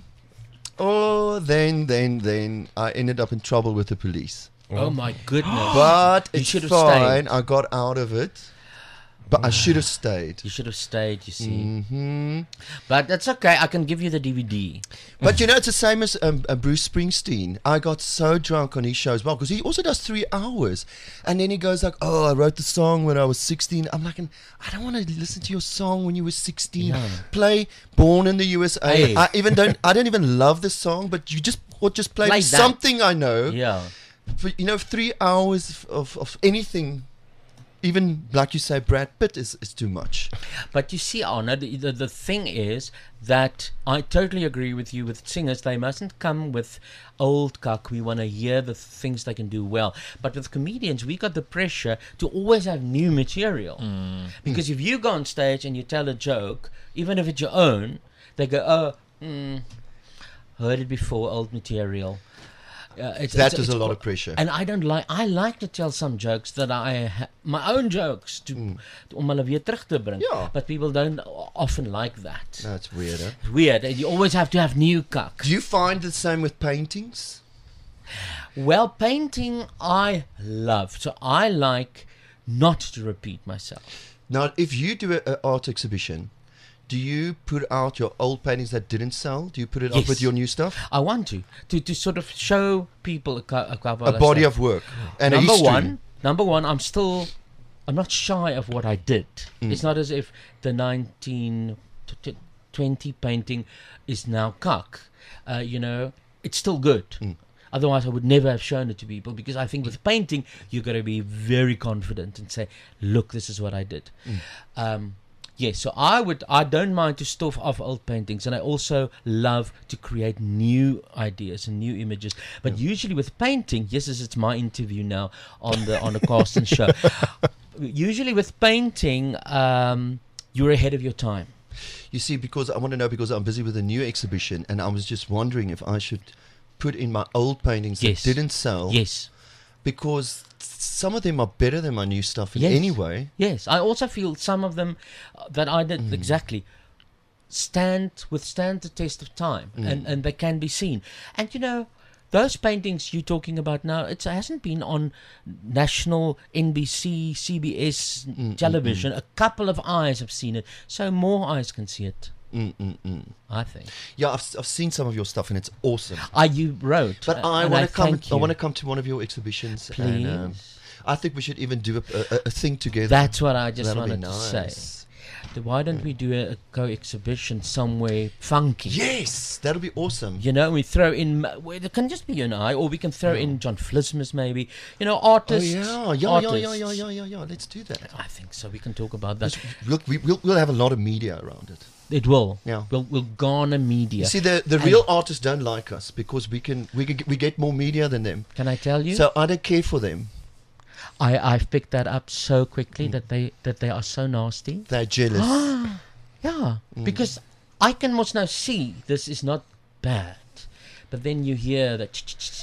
oh, then, then, then I ended up in trouble with the police. Oh my goodness. But You it's should have fine. stayed. I got out of it. But I should have stayed. You should have stayed, you see. Mm-hmm. But that's okay. I can give you the D V D. But you know, it's the same as um, uh, Bruce Springsteen. I got so drunk on his show as well because he also does three hours, and then he goes like, "Oh, I wrote the song when I was sixteen." I'm like, I don't want to listen to your song when you were sixteen. Yeah. Play "Born in the U S A." Hey. I even don't. I don't even love the song, but you just or just play Play that. something I know. Yeah. For, you know, three hours of, of anything, even like you say, Brad Pitt is, is too much. But you see, Arno, the, the, the thing is that I totally agree with you with singers. They mustn't come with old cuck. We want to hear the things they can do well. But with comedians, we got the pressure to always have new material. Because if you go on stage and you tell a joke, even if it's your own, they go, oh, mm, heard it before, old material. Uh, it's, That it's, is it's a lot qu- of pressure. And I don't like. I like to tell some jokes that I ha- my own jokes to om hulle weer terug te bring. Yeah. But people don't o- often like that. That's weird, huh? It's weird. And you always have to have new cuck. Do you find the same with paintings? Well, painting I love. So I like not to repeat myself. Now, if you do an art exhibition, do you put out your old paintings that didn't sell? Do you put it up Yes. with your new stuff? I want to to to sort of show people a, co- a, cover A body of work and a number history. one. Number one, I'm still. I'm not shy of what I did. Mm. It's not as if the nineteen twenty painting is now cuck. Uh, you know, it's still good. Mm. Otherwise, I would never have shown it to people because I think with painting, you've got to be very confident and say, look, this is what I did. Mm. Um, Yes, so I would, I don't mind to stuff off old paintings, and I also love to create new ideas and new images. But usually with painting, yes, this is my interview now on the on the Carsten show. Usually with painting, um, you're ahead of your time. You see, because I want to know, because I'm busy with a new exhibition, and I was just wondering if I should put in my old paintings Yes. that didn't sell. Yes. Because some of them are better than my new stuff in Yes. any way. Yes, I also feel some of them uh, that I did Mm. exactly stand withstand the test of time, Mm. and and they can be seen. And you know, those paintings you're talking about now, it hasn't been on national N B C, C B S Mm, television. mm, A couple of eyes have seen it, so more eyes can see it. Mm, mm, mm. I think. Yeah, I've, I've seen some of your stuff, and it's awesome. Ah, you wrote, but uh, I and want I to come. thank I you. want to come to one of your exhibitions. And, um, Please. I think we should even do a, a, a thing together. That's what I just That'll be wanted to nice. say. Th- Why don't we do a, a co-exhibition somewhere funky? Yes, that'll be awesome. You know, we throw in, m- well, it can just be you and I, or we can throw in John Flismus maybe. You know, artists. Oh yeah, yeah, artists. yeah, yeah, yeah, yeah, yeah. Let's do that. I think so. We can talk about that. We'll, we, we'll, we'll have a lot of media around it. It will. Yeah. We'll, we'll garner media. You see, the, the And real artists don't like us because we can we can, we get more media than them. Can I tell you? So I don't care for them. I I've picked that up so quickly that they that they are so nasty. They're jealous. Yeah, Mm. because I can most now see this is not bad, but then you hear that,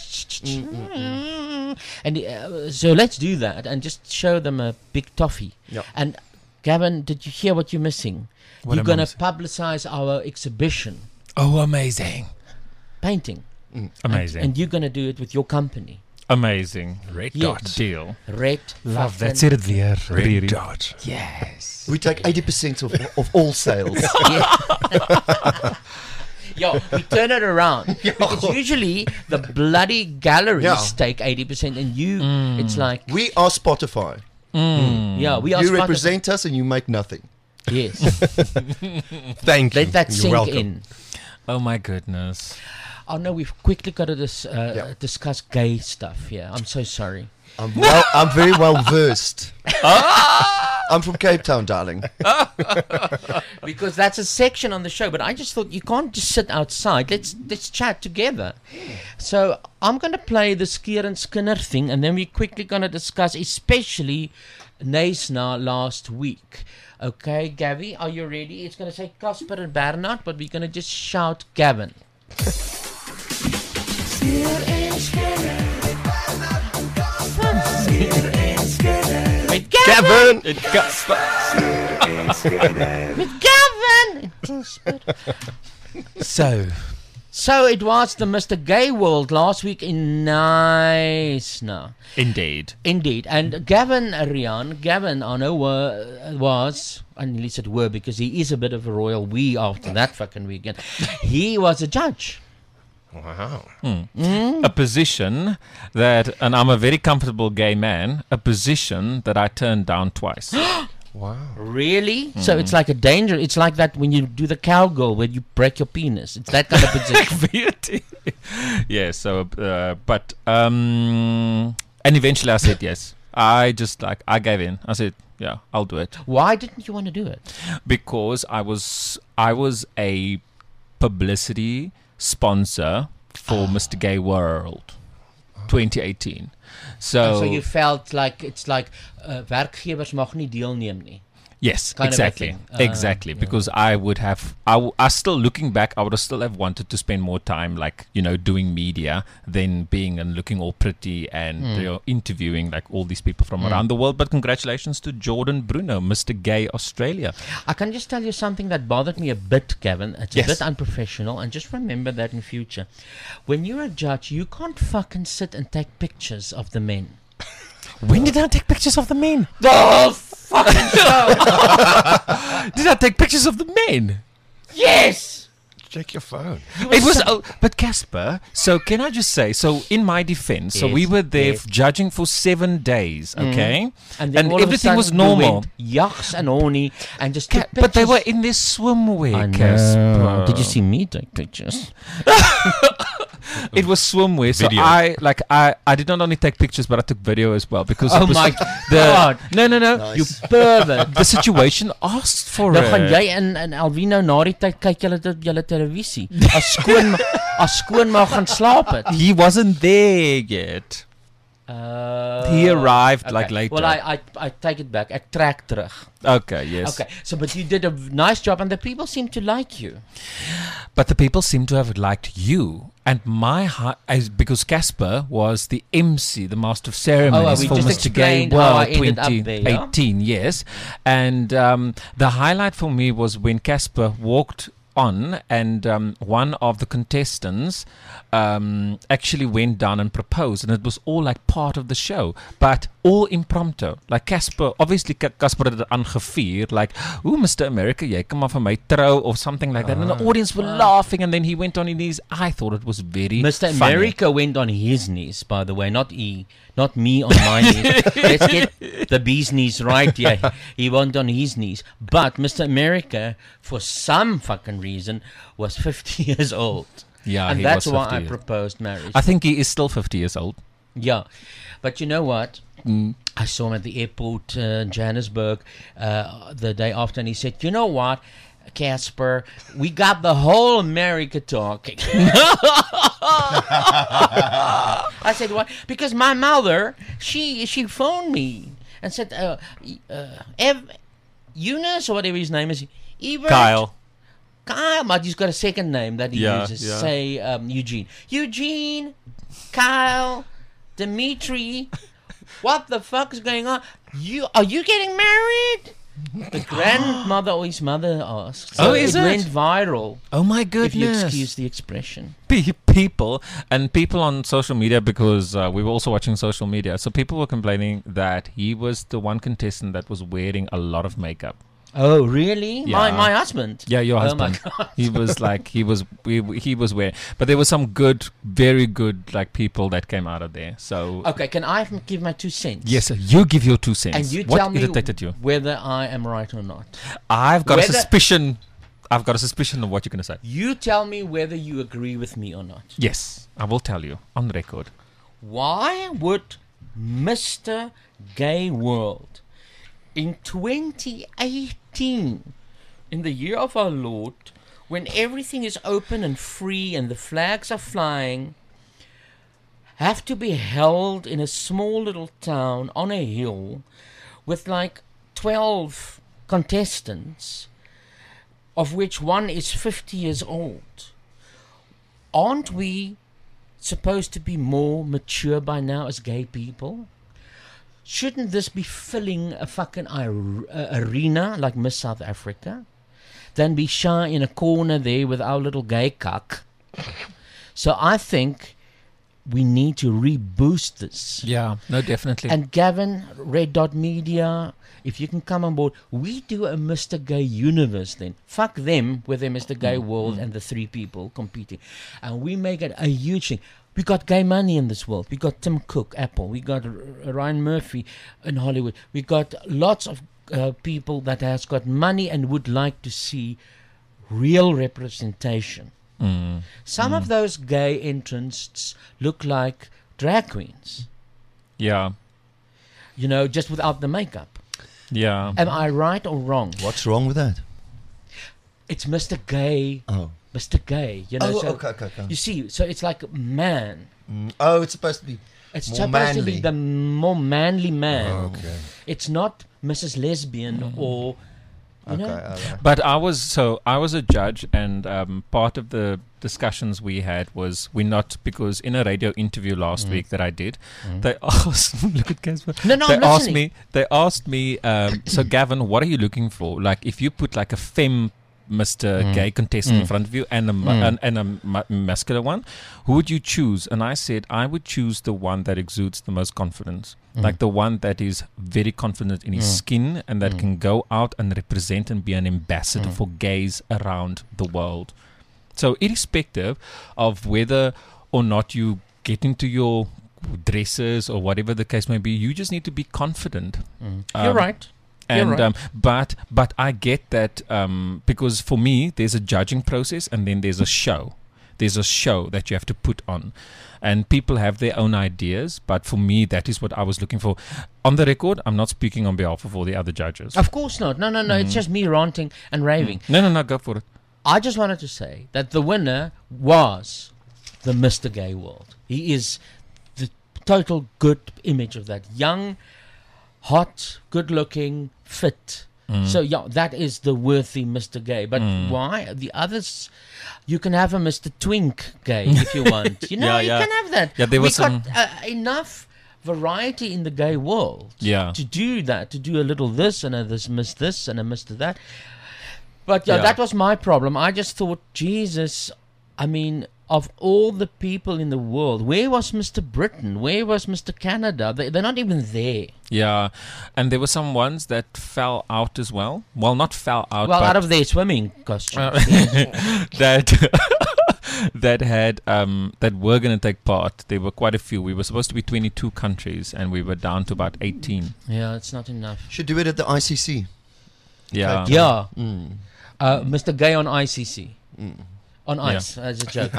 and uh, so let's do that and just show them a big toffee. Yeah. And Gavin, did you hear what you're missing? What You're am I going to missing? publicize our exhibition, Oh, amazing. painting. Mm. Amazing. And, and you're going to do it with your company. Amazing. Red Yes. dot deal. Red. Love, fucking- that's it weer. Red Riri. dot. Yes. We take eighty percent of of all sales. Yeah, we turn it around. Because usually the bloody galleries Yeah. take eighty percent and you, Mm. it's like, We are Spotify. yeah, we are You Spotify. represent us, and you make nothing. Yes. Thank you. Let that You're sink welcome. in. Oh my goodness. Oh no, we've quickly got to dis- uh, Yeah. discuss gay stuff here. I'm so sorry. I'm well. I'm very well versed. I'm from Cape Town, darling. Because that's a section on the show, but I just thought you can't just sit outside. Let's let's chat together. So I'm going to play the Skier and Skinner thing, and then we're quickly going to discuss, especially Neisna last week. Okay, Gavi, are you ready? It's going to say Casper and Bernard, but we're going to just shout Gavin. With Gavin! Gavin. With Gavin! So, So it was the Mister Gay World last week in Neisna. indeed. Indeed. And Gavin Rian, Gavin, I know, uh, was, I nearly said were because he is a bit of a royal we after that fucking weekend. He was a judge. Wow. A position that, and I'm a very comfortable gay man, a position that I turned down twice. Wow. Really? So it's like a danger. It's like that when you do the cowgirl where you break your penis. It's that kind of position. Beauty. Yeah, so, uh, but, um, and eventually I said yes. I just like, I gave in. I said, yeah, I'll do it. Why didn't you want to do it? Because I was, I was a publicity sponsor for Mister Gay World twenty eighteen. So, And so you felt like it's like uh, werkgewers mag nie deelneem nie. yes, kind of a exactly, thing. Uh, exactly. Because I would have, I, w- I still looking back, I would have still have wanted to spend more time, like you know, doing media than being and looking all pretty and Mm. you know, interviewing like all these people from Mm. around the world. But congratulations to Jordan Bruno, Mister Gay Australia. I can just tell you something that bothered me a bit, Gavin. It's Yes. a bit unprofessional, and just remember that in future. When you're a judge, you can't fucking sit and take pictures of the men. When did I take pictures of the men? The fucking show! Did I take pictures of the men? Yes! Check your phone. It was, oh, but Casper. So can I just say? So in my defense, so we Yes, were there yes. f- judging for seven days, Mhm. okay, And, then all of a everything was sudden you normal. went Yachts and honey, and just Ca- took but they were pictures. in their swimwear, I know. Casper. Did you see me take pictures? It was swimwear. So Video. I like I, I did not only take pictures, but I took video as well because Oh it was my the God. no no no Nice. You pervert. The situation asked for Nou it. gaan jy in in Alvino na die tyd kyk julle dit julle televisie. As skoon as skoonma gaan slaap het. He wasn't there yet. Uh, He arrived okay. like later. Well, I, I I take it back. Ek trek terug. Okay, yes. Okay, so but you did a nice job, and the people seem to like you. But the people seem to have liked you. And my hi- as, because Casper was the M C, the master of ceremonies we for just Mister Gay explained how I World ended up twenty there, yeah? eighteen, yes. And um, the highlight for me was when Casper walked on and um, one of the contestants um, actually went down and proposed, and it was all like part of the show, but all impromptu. Like Casper, obviously Ca- Casper had it aangevier, like, ooh, Mister America, jy kan maar vir my trou, or something like that. And the audience were laughing, and then he went on his knees. I thought it was very Mister funny. America went on his knees, by the way, not he, not me on my knees. Let's get the bee's knees right. Yeah, he went on his knees. But Mister America, for some fucking reason, was fifty years old. Yeah, and he that's was why fifty I years. proposed marriage. I think he is still fifty years old. Yeah, but you know what? Mm. I saw him at the airport uh, in Johannesburg uh, the day after, and he said, "You know what, Casper, we got the whole America talking." I said, "Why?" Because my mother, she she phoned me and said, uh, uh, Ev- Eunice, or whatever his name is, Ebert, Kyle. Kyle, but he's got a second name that he Yeah, uses. yeah. Say um, Eugene. Eugene, Kyle, Dimitri. What the fuck is going on? You are you getting married? The grandmother or his mother asked. Oh, is it? went viral. Oh my If you goodness. excuse the expression. Pe- people and people on social media, because uh, we were also watching social media, so people were complaining that he was the one contestant that was wearing a lot of makeup. Oh, really? My Yeah. my husband. Yeah, your Oh my husband. God. He was like he was he, he was wearing, but there were some good, very good like people that came out of there. So Okay, can I f- give my two cents? yes, sir, you give your two cents. And you what tell me irritated you? whether I am right or not. I've got Whether- a suspicion. I've got a suspicion of what you're going to say. You tell me whether you agree with me or not. Yes, I will tell you on record. Why would Mister Gay World in twenty eighteen, in the year of our Lord, when everything is open and free and the flags are flying, have to be held in a small little town on a hill with like twelve contestants, of which one is fifty years old? Aren't we supposed to be more mature by now as gay people? Shouldn't this be filling a fucking ar- uh, arena like Miss South Africa? Than be shy in a corner there with our little gay cuck. So I think we need to reboost this. Yeah, no, definitely. And Gavin, Red Dot Media, if you can come on board, we do a Mister Gay universe then. Fuck them with their Mister Gay world and the three people competing. And we make it a huge thing. We got gay money in this world. We got Tim Cook, Apple. We got R- Ryan Murphy in Hollywood. We got lots of uh, people that has got money and would like to see real representation. Mm. Some of those gay entrants look like drag queens. Yeah. You know, just without the makeup. Yeah. Am I right or wrong? What's wrong with that? It's Mister Gay. Oh. Mister Gay. You know, Oh, so okay, okay, okay. You see, so it's like man. Mm, oh, it's supposed to be It's more supposed to manly. be the more manly man. Oh, okay. It's not Missus Lesbian or you Okay, know. alright. But I was so I was a judge, and um, part of the discussions we had was we not because in a radio interview last Mm. week that I did, Mm. they asked look at Casper. No, no, they I'm asked listening. me. They asked me. Um, so Gavin, what are you looking for? Like, if you put like a femme Mister Mm. Gay contestant in Mm. front of you and a mu- Mm. and, and a mu- muscular one, who would you choose? And I said I would choose the one that exudes the most confidence, Mm. like the one that is very confident in his Mm. skin and that Mm. can go out and represent and be an ambassador Mm. for gays around the world. So irrespective of whether or not you get into your dresses or whatever the case may be, you just need to be confident. Mm. You're right. You're And right. um, but but I get that um, because for me there's a judging process and then there's a show. There's a show that you have to put on. And people have their own ideas, but for me, that is what I was looking for. On the record, I'm not speaking on behalf of all the other judges. Of course not. No, no, no. It's Mm. just me ranting and raving. Mm. No, no, no. Go for it. I just wanted to say that the winner was the Mister Gay World. He is the total good image of that. Young, hot, good-looking, fit. Mm. So, yeah, that is the worthy Mister Gay. But Mm. why? The others... You can have a Mister Twink gay if you want. You know, Yeah, you yeah. can have that. Yeah, there we was got some- uh, enough variety in the gay world Yeah. to do that, to do a little this and a this miss this and a Mister that. But yeah, Yeah. that was my problem. I just thought, Jesus, I mean, of all the people in the world, where was Mister Britain? Where was Mister Canada? They, they're not even there. Yeah, and there were some ones that fell out as well. Well, not fell out, well, but out of their swimming costumes. that that had um, that were going to take part. There were quite a few. We were supposed to be twenty-two countries, and we were down to about eighteen. Yeah, it's not enough. Should do it at the I C C. Yeah, Yeah. Mm. Uh, Mister Gay on I C C. Mm. On Yeah. ice, as a joke.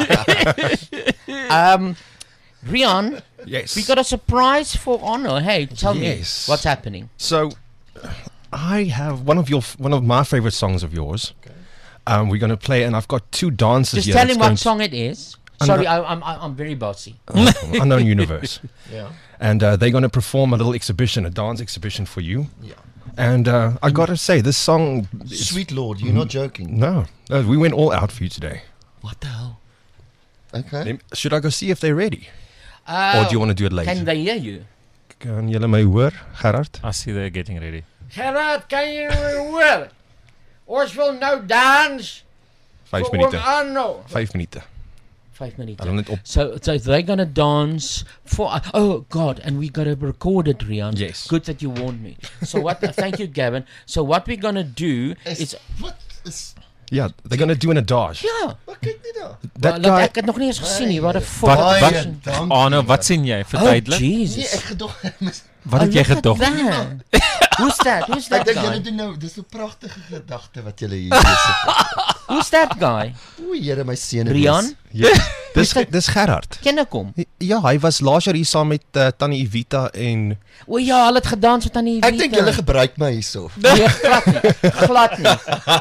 um, Rian, Yes. we got a surprise for Honor. Hey, tell Yes. me what's happening. So, I have one of your one of my favorite songs of yours. Um, we're going to play, and I've got two dancers Just here. tell that's him going what to- song it is. Unknown- Sorry, I, I'm I'm I'm very bossy. Uh, Unknown Universe. Yeah. And uh, they're going to perform a little exhibition, a dance exhibition for you. Yeah. And uh, I got to say, this song... is- Sweet Lord, you're not joking. No. No, we went all out for you today. What the hell? Okay. Then should I go see if they're ready? Uh, or do you want to do it later? Can they hear you? Kan julle my hoor, Gerard? I see they're getting ready. Gerard, kan je hoor? Ons wil nou dans. Vijf Voor minuten. oom Arno. Vijf minuten. Five minutes. Hulle net op. So, so they're gonna dance for. Uh, oh God! And we gotta record it, Rian. Yes. Good that you warned me. So what? uh, thank you, Gavin. So what we're gonna do is. What is? Yeah, they're going to do an adage. Ja. Wat kyk jy daar? That Well, look, guy... ek het nog nie eens gesien nie. Wat 'n Wat, wat, fucking. dankie. oh no, wat sien jy? Oh Verduidelik. Jesus! Nee, ek gedog. Wat het Oh, jy look at gedog? that. Who's that? Who's Ek that dink guy? julle doen nou, dis 'n pragtige gedagte wat julle hier besig. Who's that guy? O, Here my seun. Rian? Ja, dis, dis Gerard. Ken ek hom? Ja, hy was laas jaar hier saam met uh, Tannie Evita en... O ja, hulle het gedans met aan die Ek dink julle gebruik my hierso. Nee, glad nie. Glad nie.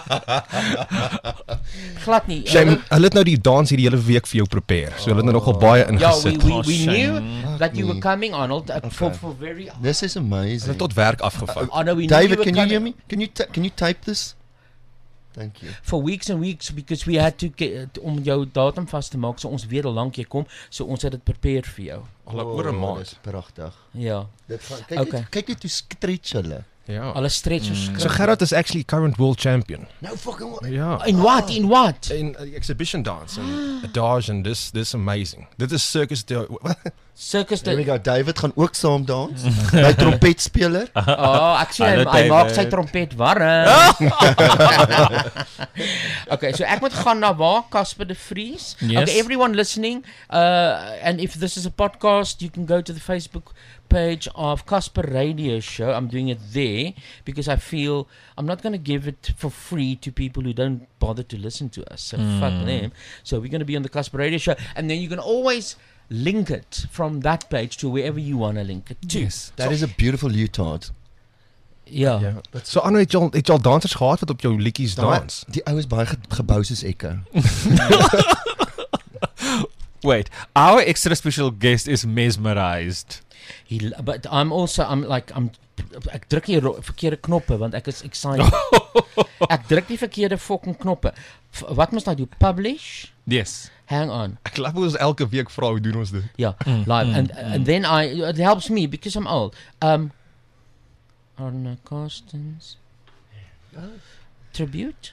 Glad nie. Shame, hulle het nou die dans hierdie hele week vir jou prepare. So hulle het nou nogal baie Ja, we, ingesit. we, we Oh, knew shame. that you were coming, Arnold, uh, for, for very... This is Hulle amazing. het tot werk afgevat. Arno, we knew David, you were can you coming hear me? Can you ta- can you type this? Thank you. For weeks and weeks, because we had to get, om jou datum vast te maak, so ons weet hoe lank jy kom, so ons het dit prepared vir jou. Al oor 'n maand. Dis pragtig. Ja. Dit gaan kyk Okay. net, kyk net hoe stretch hulle. Ja. Alle stretchers. So Gerard is actually current world champion. Nou fucking what? Ja. In what? In what? In uh, exhibition dance and adage and this this amazing. Dit is circus de, Circus There we de... go. David gaan ook saam dans. Hy trompetspeler. Oh, ek sien hy, Hallo, hy maak sy David. trompet warm. Okay, so ek moet gaan na waar? Casper de Vries? Yes. Okay, everyone listening, uh, and if this is a podcast, you can go to the Facebook page of Casper Radio Show. I'm doing it there because I feel I'm not going to give it for free to people who don't bother to listen to us. So Mm. fuck them. So we're going to be on the Casper Radio Show, and then you can always link it from that page to wherever you want to link it to. Yes. That is a beautiful leotard. Ja. ja. So Anno het jy al het jy al dansers gehad wat op jou liedjies dans? Die ou is baie ge gebou soos ekke. Wait, our extra special guest is mesmerized. He, l- but I'm also I'm like I'm ek druk die ro- verkeerde knoppe want ek is excited. Ek druk die verkeerde fucking knoppe. F- wat moet I do? Publish? Yes. Hang on. Ek glo ons elke week vra hoe doen ons dit. Yeah, Mm, live mm, and mm. and then I it helps me because I'm old. Um Arno Carstens tribute.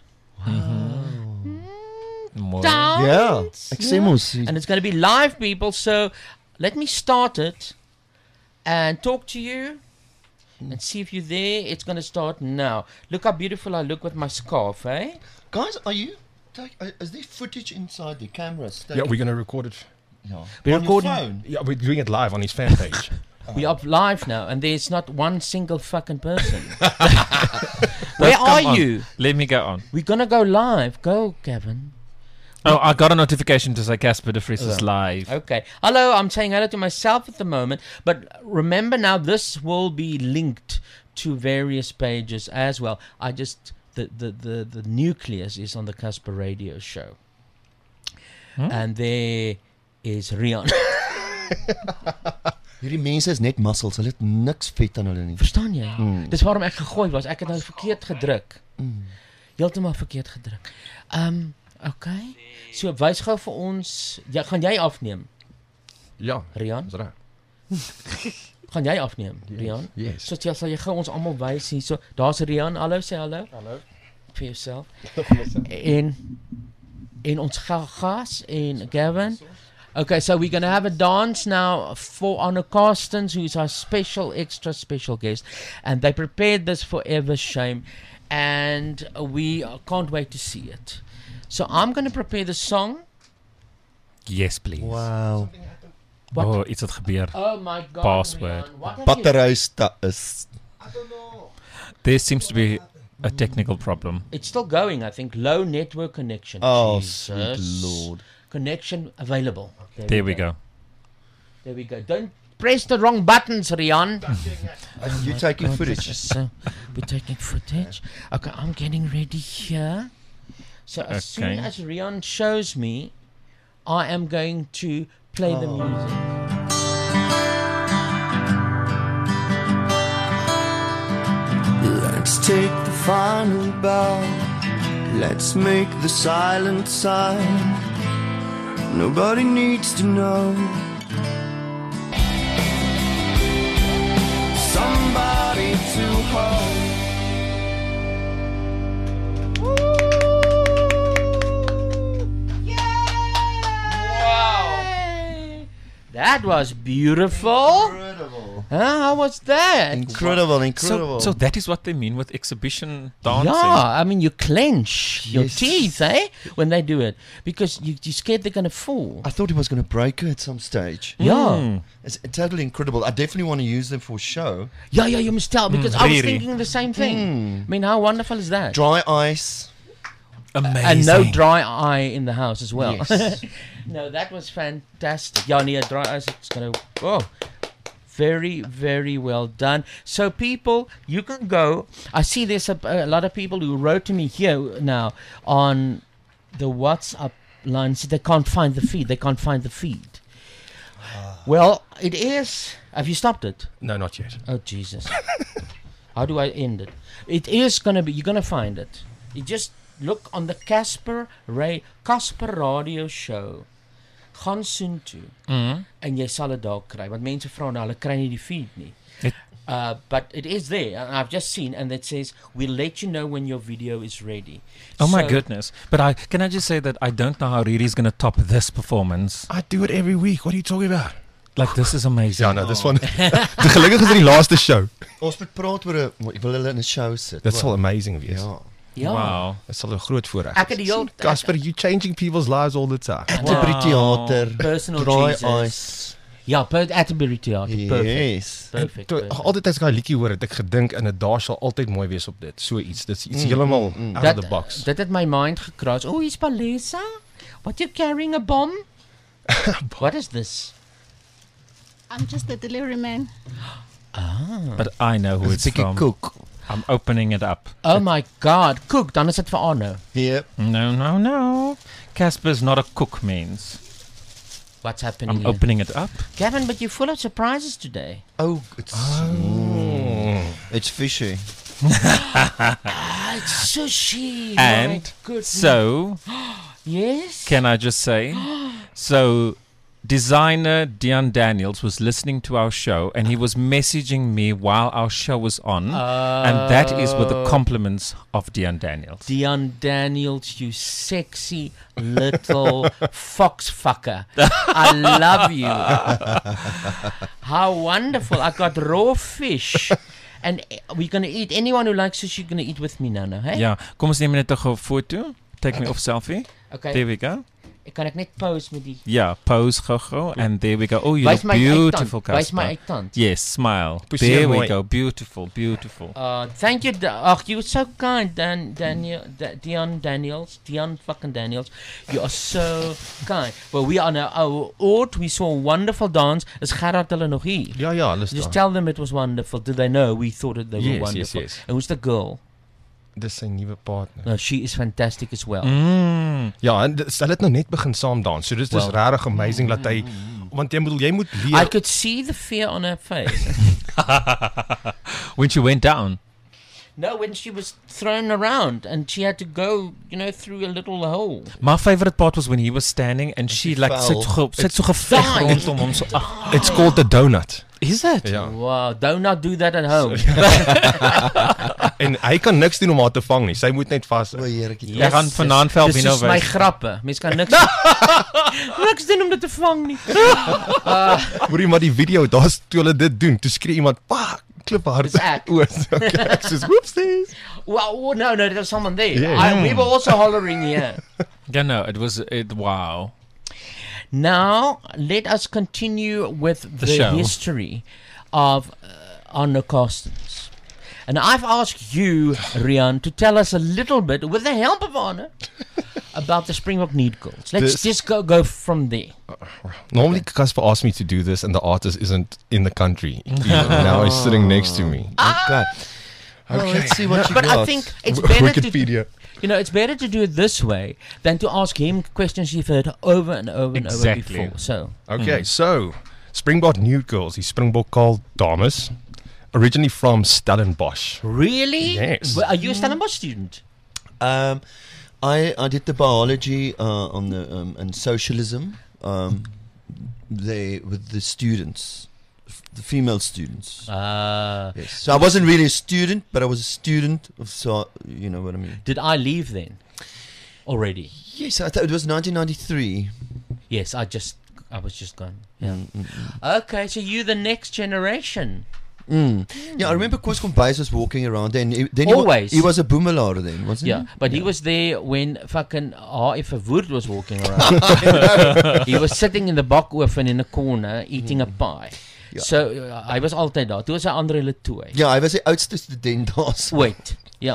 More. Dance. Ja, ek sê mos. And it's going to be live, people. So let me start it and talk to you and see if you're there. It's going to start now. Look how beautiful I look with my scarf, eh? Guys, are you take, uh, is there footage inside the cameras? Yeah, we're going to record it. Ja. We're On your recording- phone? Yeah, we're doing it live on his fan page. We are live now, and there's not one single fucking person. Where Come are on. you? Let me go on. We're gonna go live. Go, Kevin. Oh, I got a notification to say Casper de Vries is live. Okay. Hello, I'm saying hello to myself at the moment, but remember now this will be linked to various pages as well. I just the the the, the nucleus is on the Casper Radio Show. Hmm? And there is Rian. Hierdie mense is net muscles, hulle het niks vet aan hulle nie. Verstaan jy? Mm. Dis waarom ek gegooi was. Ek het nou verkeerd gedruk. Mm. Heeltemal verkeerd gedruk. Ehm, um, okay. So wys gou vir ons, ja, gaan jy afneem? Ja, Rian. Dis reg. Gaan jy afneem, Rian? Yes. So jy sal jy gou ons almal wys hier. So daar's Rian. Hallo, sê hallo. Hallo. Vir jouself. en en ons gas en Gavin. Okay, so we're going to have a dance now for Anna Carstens, who's our special, extra special guest. And they prepared this for Ever Shame. And we can't wait to see it. So I'm going to prepare the song. Yes, please. Wow. What? Oh, iets het gebeur. Oh my God, Password. Rian, what have Battery sta- is... There seems to be a technical problem. It's still going, I think. Low network connection. Oh, Jesus. sweet Lord. Connection available. There, there we go. go. There we go. Don't press the wrong buttons, Rian. oh You're taking God, footage. So, we're taking footage. Okay, I'm getting ready here. So as okay. soon as Rian shows me, I am going to play oh. the music. Let's take the final bow. Let's make the silent sign. Nobody needs to know. Somebody to hold. Wow! That was beautiful. Incredible. Huh? How was that? Incredible, incredible. So, so that is what they mean with exhibition dancing. Yeah, I mean you clench Yes. your teeth, eh, when they do it, because you, you're scared they're gonna fall. I thought he was going to break her at some stage. Yeah. Mm. It's totally incredible. I definitely want to use them for show. Yeah, yeah, you must tell, because Mm, I was really. thinking the same thing. Mm. I mean, how wonderful is that? Dry ice. Amazing. And no dry eye in the house as well. Yes. No, that was fantastic. Yeah, near dry eyes, it's gonna. Oh, very, very well done. So, people, you can go. I see there's a, a lot of people who wrote to me here now on the WhatsApp line. Said they can't find the feed. They can't find the feed. Well, it is. Have you stopped it? No, not yet. Oh Jesus! How do I end it? It is gonna be. You're gonna find it. You just look on the Casper Ray Casper Radio Show. Gaan soon toe. Mm. En jy sal dit daar kry, want mense vra nou, hulle kry nie die feed nie. It, uh, but it is there, and I've just seen, and it says, we'll let you know when your video is ready. oh my So- goodness. But I can I just say that I don't know how Riri's going to top this performance. I do it every week. What are you talking about? Like, this is amazing. Ja, nou, dis van gelukkig is dit die laaste show. Ons moet praat oor 'n wil hulle in 'n show sit. Dit sal amazing wees. Ja. Ja. Wow. Dit sal 'n groot voorreg Ek het die heel Casper, you changing people's lives all the time. Atterbury Theater. Personal Dry Jesus. ice. Ja, per Atterbury Theater. Perfect. Yes. Perfect. Toe, perfect. altyd as ek daai liedjie hoor, het ek gedink in 'n daar sal altyd mooi wees op dit. So iets. Dit's iets Mm, heeltemal mm, mm. out Dat, of the box. dat het my mind gekraas. Oh, is Palesa? What, you carrying a bomb? What is this? I'm just a delivery man. Ah. But I know who it's It's Vicky from. Cook. I'm opening it up. Oh my God. Cook, dan is het vir Arno. Yep. No, no, no. Casper's not a cook means. What's happening I'm here? opening it up. Gavin, but you're full of surprises today. Oh, it's mm, it's fishy. Ah, it's sushi. My And goodness. so, Yes? can I just say, so designer Dion Daniels was listening to our show and he was messaging me while our show was on, and that is with the Oh. compliments of Dion Daniels. Dion Daniels, you sexy little fox fucker. I love you. How wonderful. I got raw fish. And we're going to eat. Anyone who likes sushi, going to eat with me now, no? Hey? Ja, kom ons neem net 'n gou foto. Take me off selfie. Okay. There we go. Ek kan ek net pose met die Yeah, pose gou-gou, and there we go. Oh, you Wys look my beautiful, uittand. Wys my Casper. uittand. Yes, smile. Poesie There we mooi. go. Beautiful, beautiful. Uh, thank you. Da- Ach, you're so kind, Dan, Daniel, Da- Dion Daniels, Dion fucking Daniels. You are so kind. Well, we are now our oord. We saw a wonderful dance. Is Gerard hulle nog hier? Ja, ja, hulle is Just daar. tell them it was wonderful. Did they know we thought that they Yes, were yes, wonderful? yes. And who's the girl? Dis sy nuwe partner. No, she is fantastic as well. Mm. Ja, en dit- hulle het nou net begin saam dans. So dis dis Well. regtig amazing dat hy want jy moet jy moet I leer. could see the fear on her face. When she went down. No, when she was thrown around and she had to go, you know, through a little hole. My favorite part was when he was standing and she like fell. sit so sit so geveg Died. rondom hom so. ag, It's called the donut. Is it? Ja. Wow, don't not do that at home. En hy kan niks doen om haar te vang nie. Sy moet net vas. O, heertjie. Jy gaan vanaand Dis Velvino soos my wys. grappe. Mens kan niks niks doen om dit te vang nie. Uh, Hoorie maar die video, daar's toe hulle dit doen, toe skree iemand, "Pak, klip haar." Dis ek. O, so okay, ek soos whoopsies. well, oh, no, no, there's someone there. Yeah. I, we were also hollering here. Yeah, no, it was it. Wow. Now, let us continue with the, The show. history of uh, Anna Carstens. And I've asked you, Rian, to tell us a little bit, with the help of Anna, about the Springbok Need Girls. Let's This- just go go from there. Normally Casper asked me to do this and the artist isn't in the country. Now he's sitting next to me. Okay. Well, let's see what you But got. I think it's better to, Wikipedia. you know, it's better to do it this way than to ask him questions you've heard over and over and over Exactly. before. So, Okay, so Springbok Nude Girls, die Springbok called dames, originally from Stellenbosch. really? Yes. Well, are you a Stellenbosch student? Um, I I did the biology uh, on the um, and socialism. Um, they with the students, f- the female students. Uh, Yes. So I wasn't really a student, but I was a student of so you know what I mean. Did I leave then? Already? Yes, I thought it was nineteen ninety-three. Yes, I just, I was just gone. Yeah. Mm, mm, mm. Okay, so you the next generation. Mm. Yeah, I remember Koos Kombuis was walking around then. He, then he wa- Always. he, was a boemelaar then, wasn't Yeah, he? but he was there when fucking H F Wood was walking around. He was sitting in the bakoven in a corner eating a pie. Ja. So uh, hy was altyd daar. Toe was hy Andre Letoy. Ja, hy was die oudste student daar. so. Wait, yeah.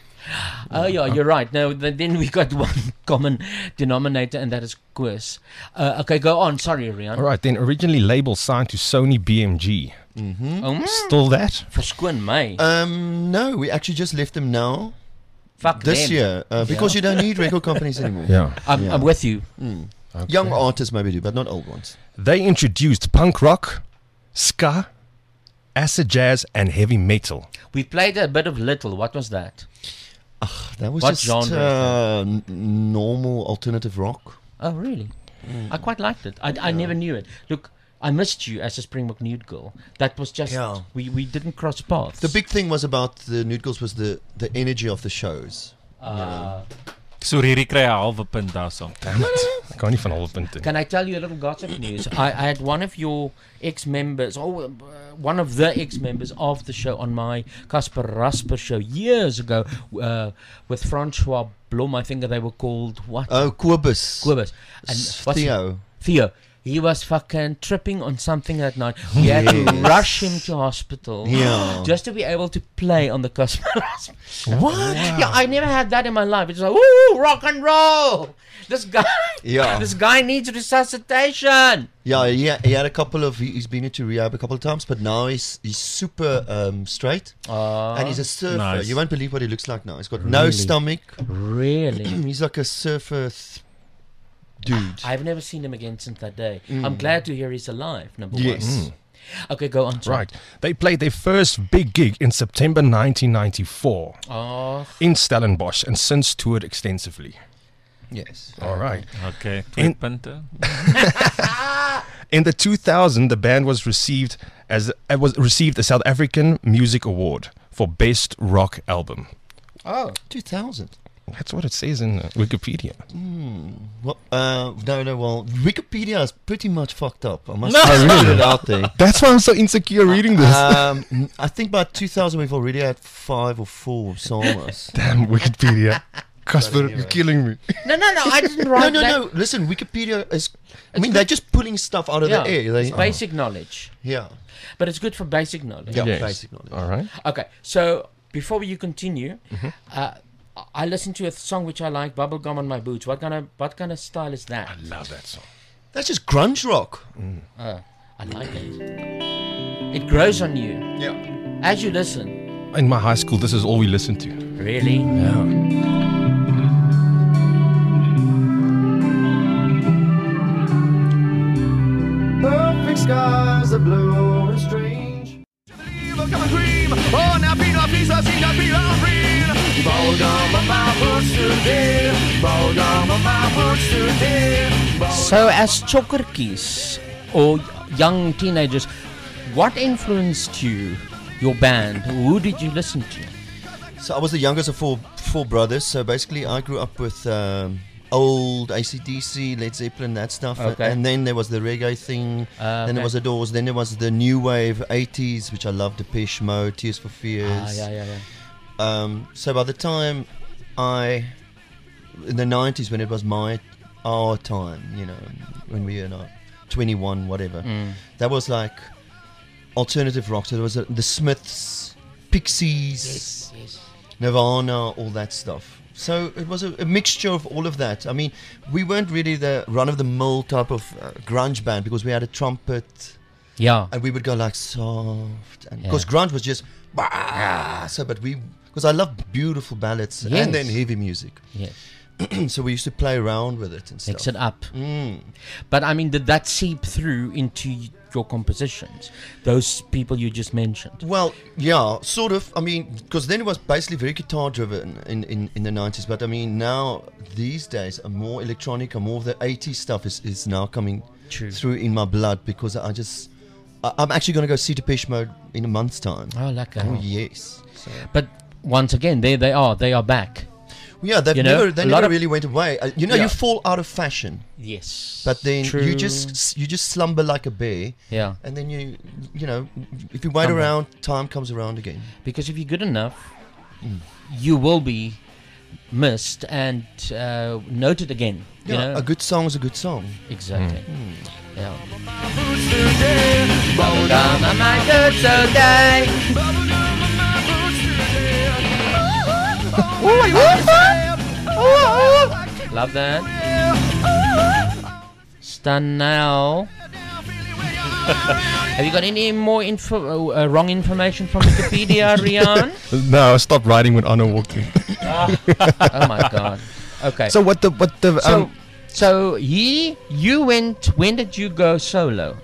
Oh yeah, you're right. No, th- then we got one common denominator, and that is Koos. Uh, okay, go on. Sorry, Rian. All right, then originally label signed to Sony B M G. Mm-hmm. Um, Still that? Verskoon my. Um, no, we actually just left them now. Fuck this them. year uh, because Yeah. you don't need record companies anymore. Yeah. I'm, Yeah. I'm with you. Mm. Okay. Young artists maybe do, but not old ones. They introduced punk rock, ska, acid jazz, and heavy metal. We played a bit of Little. What was that? That was What just genre? uh, n- normal alternative rock. Oh, really? Mm. I quite liked it. I, I never knew it. Look, I missed you as a Springbok Nude Girl. That was just Yeah. we, we didn't cross paths. The big thing was about the Nude Girls was the, the energy of the shows. Uh, So Riri kry 'n halwe punt daarso. Damn it. Ek kan nie van halwe punte. Can I tell you a little gossip news? I, I had one of your ex-members, or uh, one of the ex-members of the show on my Casper Rasper show years ago uh, with Francois Blom. I think they were called what? Oh, Kobus. Kobus. And S- what's he- Theo. Theo. He was fucking tripping on something that night. We had to Yes. rush him to hospital Yeah. just to be able to play on the Casper Rasper show. What? Yeah, I never had that in my life. It's like, woo, rock and roll. This guy, Yeah. this guy needs resuscitation. Yeah, he, he had a couple of, he- he's been into rehab a couple of times, but now he's he's super um, straight. Uh, and he's a surfer. Nice. You won't believe what he looks like now. He's got no Really? stomach. Really? He's like a surfer th- dude. I've never seen him again since that day. Mm. I'm glad to hear he's alive, number Yes. one. Okay, go on. sorry. Right. They played their first big gig in September nineteen ninety-four Oh, in Stellenbosch and since toured extensively. Yes. All right. Okay, In- twee punte. In the two thousand, the band was received as uh, was received a South African Music Award for Best Rock Album. oh. two thousand. That's what it says in uh, Wikipedia. Hmm. Well, uh, no, no. Well, Wikipedia is pretty much fucked up. I must No. put it out there. That's why I'm so insecure reading this. Um, I think by two thousand we've already had five or four songs. Damn Wikipedia. Casper, anyway. you're killing me. No, no, no. I didn't No, write no, that. no. Listen, Wikipedia is. I It's mean, good. they're just pulling stuff out of Yeah, the air. They, it's basic knowledge. Yeah. But it's good for basic knowledge. Yeah, Yes. basic knowledge. All right. Okay, so before you continue, Mhm. uh, I listened to a song which I like, "Bubblegum on My Boots." What kind of what kind of style is that? I love that song. That's just grunge rock. Uh, I like it. It grows on you. Yeah. As you listen. In my high school, this is all we listened to. Really? Yeah. Perfect skies are blue and strange. Oh, now be no piece of sin, be on green. Bubblegum on my boots today. Bubblegum on my boots today. So, as chokkertjies or young teenagers, what influenced you, your band? Who did you listen to? So I was the youngest of four four brothers. So basically, I grew up with um, old A C D C, Led Zeppelin, that stuff. Okay. And then there was the reggae thing. Uh, Then okay. there was the Doors. Then there was the new wave eighties, which I loved, Depeche Mode, Tears for Fears. Ah, yeah, yeah, yeah. Um, so by the time I, in the nineties, when it was my our time, you know, when we were like twenty-one, whatever, Mm. that was like alternative rock. So there was a, the Smiths, Pixies, Yes, yes. Nirvana, all that stuff. So it was a, a mixture of all of that. I mean, we weren't really the run-of-the-mill type of uh, grunge band because we had a trumpet. Yeah. And we would go like soft. And Yeah. because grunge was just... bah, so, but we... Because I love beautiful ballads Yes. and then heavy music. Yes. So we used to play around with it and stuff. Mix it up. Mm. But I mean, did that seep through into y- your compositions? Those people you just mentioned. Well, yeah, sort of. I mean, because then it was basically very guitar driven in, in, in the nineties. But I mean, now, these days, are more electronic and more of the eighties stuff is, is now coming True. through in my blood because I just. I, I'm actually going to go see Depeche Mode in a month's time. Oh, like Oh, yes. So. But once again, there they are. They are back. Yeah, they've You know, never, they a lot never of- really went away. Uh, you know, Yeah. you fall out of fashion. Yes. But then True. you just you just slumber like a bear. Yeah. And then you you know if you wait Come back. around, time comes around again. Because if you're good enough, you will be missed and uh, noted again. You Yeah, know? a good song is a good song. Exactly. Mm. Yeah. Bubblegum on my boots today. Love that. Stanel. Have you got any more info, uh, uh, wrong information from Wikipedia, Rian? No, I stopped writing when Anna walked in. Oh my God. Okay. So what the what the So, um, so he, you went. When did you go solo?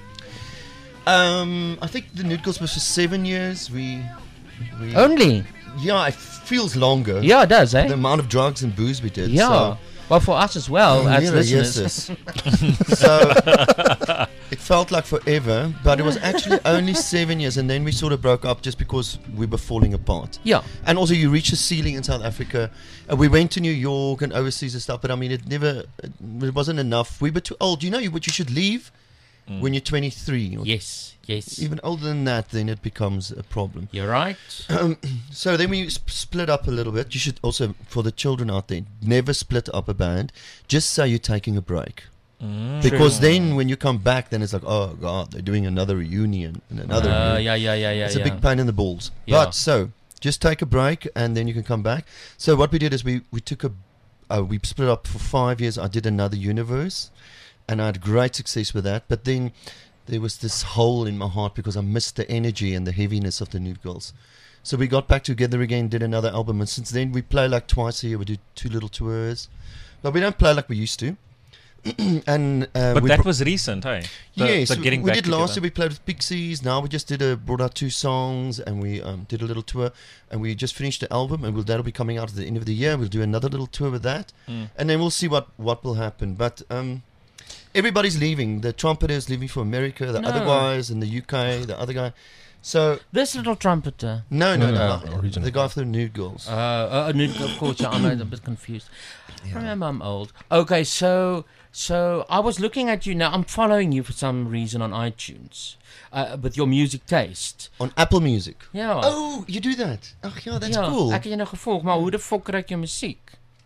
Um, I think the Nude Girls was for seven years. We, we Only? Yeah, it feels longer. Yeah, it does, eh? The amount of drugs and booze we did. Yeah. So. Well, for us as well, Oh, as yeah, listeners. yes, yes. So it felt like forever, but it was actually only seven years, and then we sort of broke up just because we were falling apart. Yeah. And also, you reach a ceiling in South Africa. And we went to New York and overseas and stuff, but I mean, it never, it wasn't enough. We were too old. You know, you, what you should leave Mm. when you're twenty-three. Or Yes, yes. Even older than that, then it becomes a problem. You're right. Um, so then we sp- split up a little bit. You should also, for the children out there, never split up a band. Just say you're taking a break. Mm. Because True. then when you come back, then it's like, oh God, they're doing another reunion and another. Uh, reunion. yeah, yeah, yeah, yeah, It's a yeah. big pain in the balls. Yeah. But so just take a break and then you can come back. So what we did is we we took a uh, we split up for five years. I did another universe, and I had great success with that. But then there was this hole in my heart because I missed the energy and the heaviness of the Nude Girls. So we got back together again, did another album, and since then we play like twice a year. We do two little tours, but we don't play like we used to. and uh, But we that pro- was recent, hey? The- yes, the we- getting we back did last together. year. We played with Pixies. Now we just did a brought out two songs, and we um, did a little tour, and we just finished the album, and we'll, that'll be coming out at the end of the year. We'll do another little tour with that, Mm. and then we'll see what what will happen. But um, everybody's leaving. The trumpeter is leaving for America. The other No. guys in the U K. The other guy. So This little trumpeter. no, no, no. Oh. no. The guy for the Nude Girls. Uh, uh, nude, of course, yeah, I'm a bit confused. Remember, I'm old. Okay, so so I was looking at you now. I'm following you for some reason on iTunes uh, with your music taste. On Apple Music. Ja. Oh, you do that? Ach ja, that's ja, cool. Ek het jou nou gevolg, maar hoe de fok kry ek jou musiek?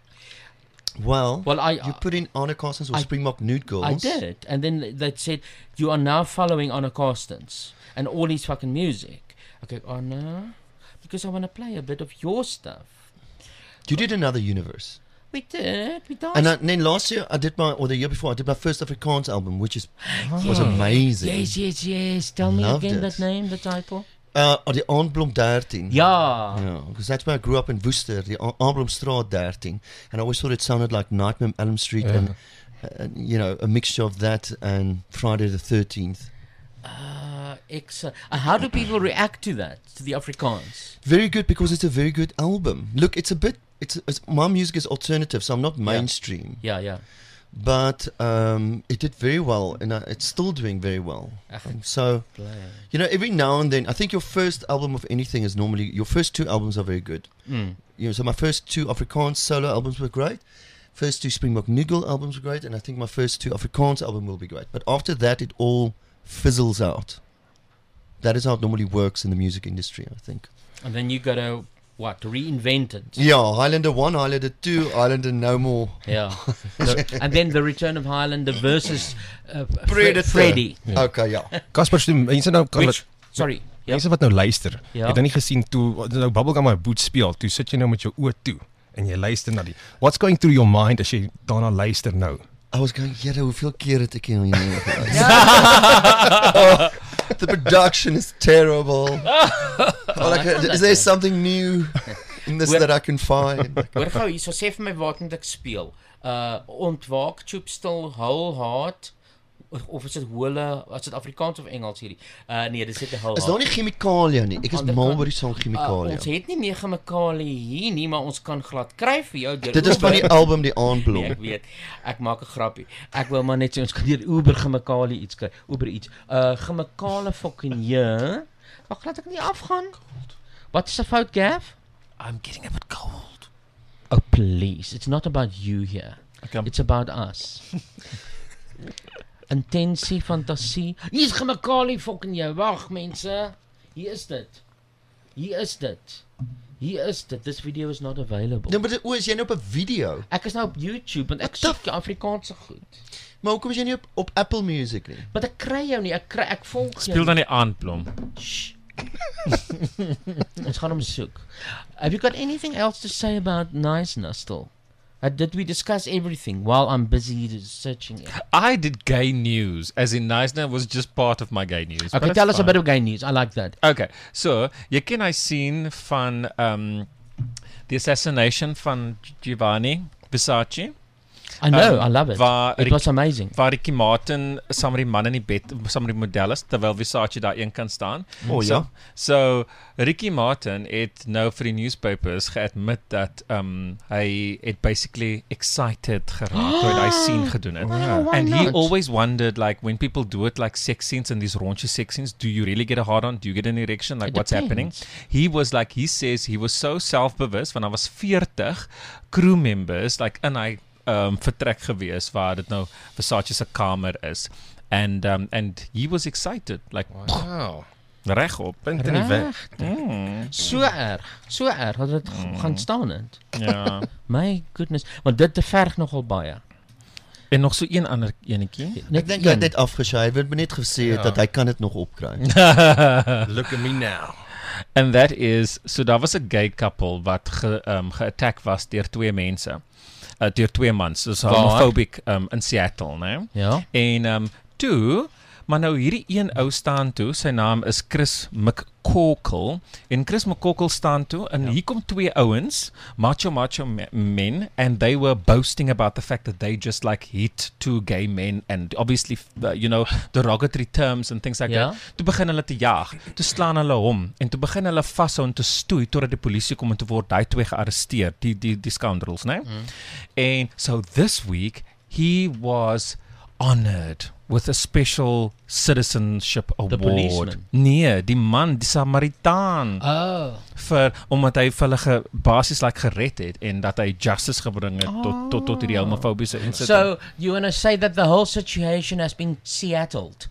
Well, Well, I you put in Anna Carstens or I- Springbok Nude Girls. I did, and then they said you are now following Anna Carstens and all his fucking music. Okay, Anna, because I want to play a bit of your stuff. You did another universe. We did. We danced. And, I, and then last year I did my, or the year before, I did my first Afrikaans album, which is Oh. was amazing. Yes, yes, yes. Tell me Loved again it. that name, the title. Uh, die Aandblom thirteen. Ja. Yeah, because that's where I grew up in Worcester, the A- Aandblomstraat thirteen. And I always thought it sounded like Nightmare on Elm Street Yeah. and, uh, you know, a mixture of that and Friday the thirteenth. Uh, excellent. Uh, how do people react to that, to the Afrikaans? Very good, because it's a very good album. Look, it's a bit, it's, it's my music is alternative, so I'm not mainstream. Yeah, yeah. But um, it did very well, and uh, it's still doing very well. And so, Play. you know, every now and then, I think your first album of anything is normally, your first two albums are very good. Mm. You know, so my first two Afrikaans solo albums were great. First two Springbok Nugel albums were great, and I think my first two Afrikaans album will be great. But after that, it all fizzles out. That is how it normally works in the music industry, I think. And then you got to, what, reinvent it. Yeah, Highlander one, Highlander two, Highlander no more. Yeah. The- and then the return of Highlander versus uh, Fre- Predator. Freddy. Ja. Okay, ja. Casper, so mense nou kan Which- sorry, ja. Mense wat nou luister, Ja. het dan nie gesien toe nou Bubblegum my boot speel, toe sit jy nou met jou oë toe en jy luister na die. What's going through your mind as jy daarna luister nou? I was going, Here, hoeveel keer het ek hier nou geluister? Oh, the production is terrible. Oh, like, is there something new in this Hoor- that I can find? Hoor gou hierso, sê vir my wat moet ek speel? Uh Ontwaak, Tube Still, Whole Heart of is dit hole, as dit Afrikaans of Engels hierdie? Uh nee, dis net 'n whole Is daar nie chemikalie nie? Ek is Ander mal kant- oor die song Uh, chemikalie. ons het nie meer chemikalie hier nie, maar ons kan glad kry vir jou deur Dit is van die Uber. album Die Aandblom. Nee, ek weet. Ek maak 'n grappie. Ek wil maar net sê ons kan deur Uber chemikalie iets kry. Uber iets. Uh chemikale fucking ja. Wag, laat ek nie afgaan. Wat is 'n fout, Gav? I'm getting a bit cold. Oh please, it's not about you here. Okay. It's about us. Intensie, fantasie. Hier is chemikalie fucking jou. Wag mense. Hier is dit. Hier is dit. Hier is dit. This video is not available. Nee, maar dit, o, is jy nou op 'n video? Ek is nou op YouTube want ek soek Afrikaanse goed. Maar hoekom is jy nie op, op Apple Music nie? Maar ek kry jou nie. Ek kry ek volg jou. Speel dan die Aandblom. Ons gaan hom soek. Have you got anything else to say about Niceness still? Uh, did we discuss everything while I'm busy searching it? I did gay news, as in Neisner was just part of my gay news. Okay, tell us a bit of gay news. I like that. Okay, so jy ken hy sien van um, the assassination van Giovanni Versace. I know, I love it. Waar It was amazing. Waar Ricky Martin saam met die man in die bed, saam met die model is, terwyl Versace daar een kan staan. Oh, so, ja. So Ricky Martin het nou vir die newspapers geadmit dat um, hy het basically excited geraak toe hy die scene gedoen het. Wow, why And he not? always wondered, like, when people do it like sex scenes and these raunchy sex scenes, do you really get a hard on? Do you get an erection? Like, It what's happening? depends. He was like, he says he was so self-bewused, want daar was veertig crew members, like, in hy um, vertrek gewees, waar dit nou Versace se kamer is. And, um, and he was excited, like, Wow. reg op. Punt in die weg. Mm. So erg, so erg dat dit Mm. gaan staan het. Ja. My goodness, want dit te verg nogal baie. En nog so een ander enetjie. Ek dink hy het net afgeshy. Hy het net gesê Ja. dat hy kan dit nog opkry. Look at me now. And that is, so daar was 'n gay couple wat ge, um, ge-attack was deur twee mense. Uh, deur twee mans. Dus Waar? homophobic um, in Seattle, né? Ja. En um, toe, maar nou hierdie een ou staan toe, sy naam is Chris McCorkle, en Chris McCorkle staan toe, en ja. hier kom twee ouens, macho macho me- men, and they were boasting about the fact that they just like hit two gay men, and obviously, uh, you know, derogatory terms and things like Ja. that. Toe begin hulle te jaag, toe slaan hulle hom, en toe begin hulle vashou en te stoei, totdat die polisie kom en toe word die twee gearresteer, die, die, die scoundrels, né? Mm. And so this week, he was honored with a special citizenship award. policeman? Nee, die man, die Samaritaan. Oh. Vir, omdat hy vir hulle ge, basies like gered het en dat hy justice gebring het tot, tot, tot hierdie homofobiese incident. So, you want to say that the whole situation has been Seattled?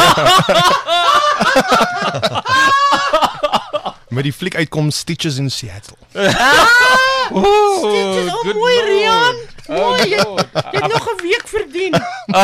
Met die fliek uitkom Stitches in Seattle. Stitches, oh mooi Rian. Oh, Mooi, jy Lord. jy het nog 'n week verdien.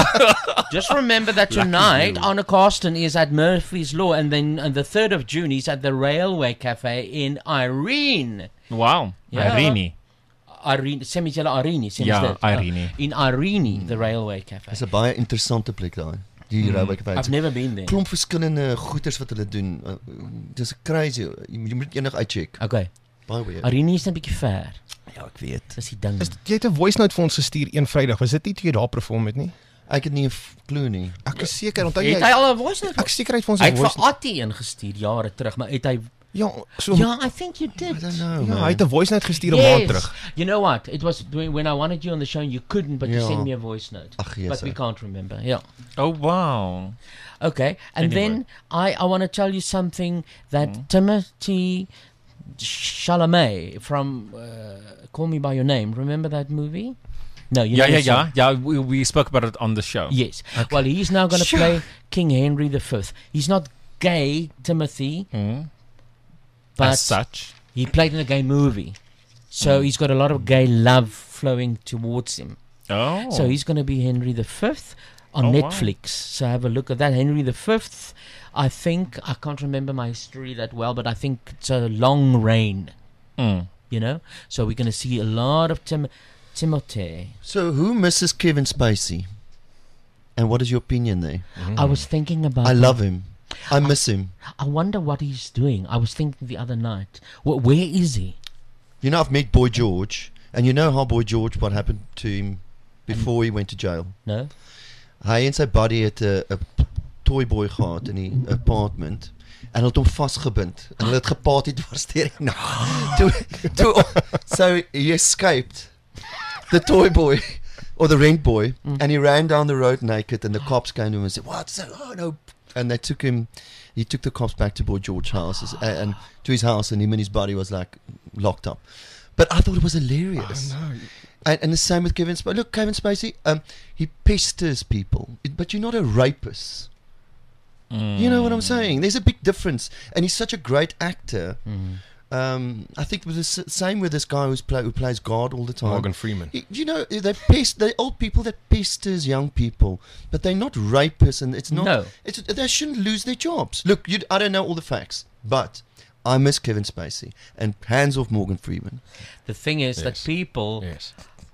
Just remember that tonight Anna Carsten is at Murphy's Law, and then on the third of June he's at the Railway Cafe in Irene. Wow, Ja. Irene. Irene, sê met julle Irene, sê Ja, ons dit. Irene. In Irene, the Railway Cafe. Dis 'n baie interessante plek daai. Die Mm. Railway Cafe. I've never been there. Klomp verskillende goeders wat hulle doen. Uh, Dis crazy. Jy, jy moet enig uitcheck. Okay. Baie weird. Irene is 'n bietjie ver. Ja, ek weet. Dis die ding. Is, jy het 'n voice note vir ons gestuur een Vrydag. Was dit nie toe jy daar perform het nie? Ek het nie 'n f- klou nie. Ek is seker onthou jy Het hy al 'n voice note? Ek seker hy het vir ons Hy 'n het voice vir Attie ingestuur jare terug, maar het hy Ja, so Ja, I think you did. I don't know. Ja, man. hy het 'n voice note gestuur 'n Yes. maand terug. You know what? It was when when I wanted you on the show and you couldn't, but you Ja. sent me a voice note. Ach, yes, but we sir. can't remember. Yeah. Oh, wow. Okay. And Anyway. then I, I want to tell you something that Timothy Chalamet from uh, Call Me By Your Name. Remember that movie? No, you Yeah, never yeah, saw yeah. Yeah, we, we spoke about it on the show. Yes. Well, he's now going to Sure. play King Henry the Fifth. He's not gay, Timothy, Mm. but As such. he played in a gay movie. So Mm. he's got a lot of gay love flowing towards him. Oh. So he's going to be Henry the Fifth on Oh, wow. Netflix. So have a look at that. Henry the Fifth, I think, I can't remember my history that well, but I think it's a long reign, Mm. you know? So we're going to see a lot of Tim- Timothy. So who misses Kevin Spacey? And what is your opinion there? I was thinking about I that. love him. I miss him. I wonder what he's doing. I was thinking the other night, wh- where is he? You know, I've met Boy George, and you know how Boy George, what happened to him before he went to jail? No? Hy en sy buddy het 'n 'n toy boy gehad in die apartment en hulle het hom vasgebind en hulle het geparty dwars deur die nag. Toe toe so he escaped the toy boy or the rent boy Mm. and he ran down the road naked and the cops came to him and said, "What's that? Oh no." And they took him he took the cops back to Boy George's house uh, and to his house, and him and his buddy was like locked up. But I thought it was hilarious. Oh, no. And, and the same with Kevin Spacey. Look, Kevin Spacey, um, he pesters people, it- but you're not a rapist. You know what I'm saying? There's a big difference, and he's such a great actor. Mm. Um, I think with the s- same with this guy who's play, who plays God all the time. Morgan Freeman. Y- You know, they pest, they're old people that pesters young people, but they're not rapists, and it's not. No. It's, they shouldn't lose their jobs. Look, you, I don't know all the facts, but I miss Kevin Spacey, and hands off Morgan Freeman. The thing is that Yes. people Yes.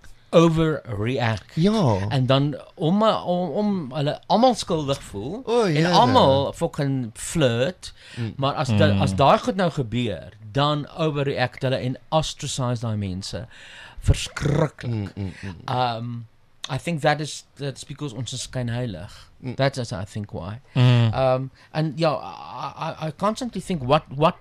overreact. Ja. En dan om om, om hulle almal skuldig voel O, en ja. almal fucking flirt, Mm. maar as da, as daai goed nou gebeur, dan overreact hulle en ostracize daai mense. Verskriklik. Mm, mm, mm. Um I think that is that's because ons is skynheilig. Mm. That's as I think why. Mm. Um and yeah, I, I I constantly think what what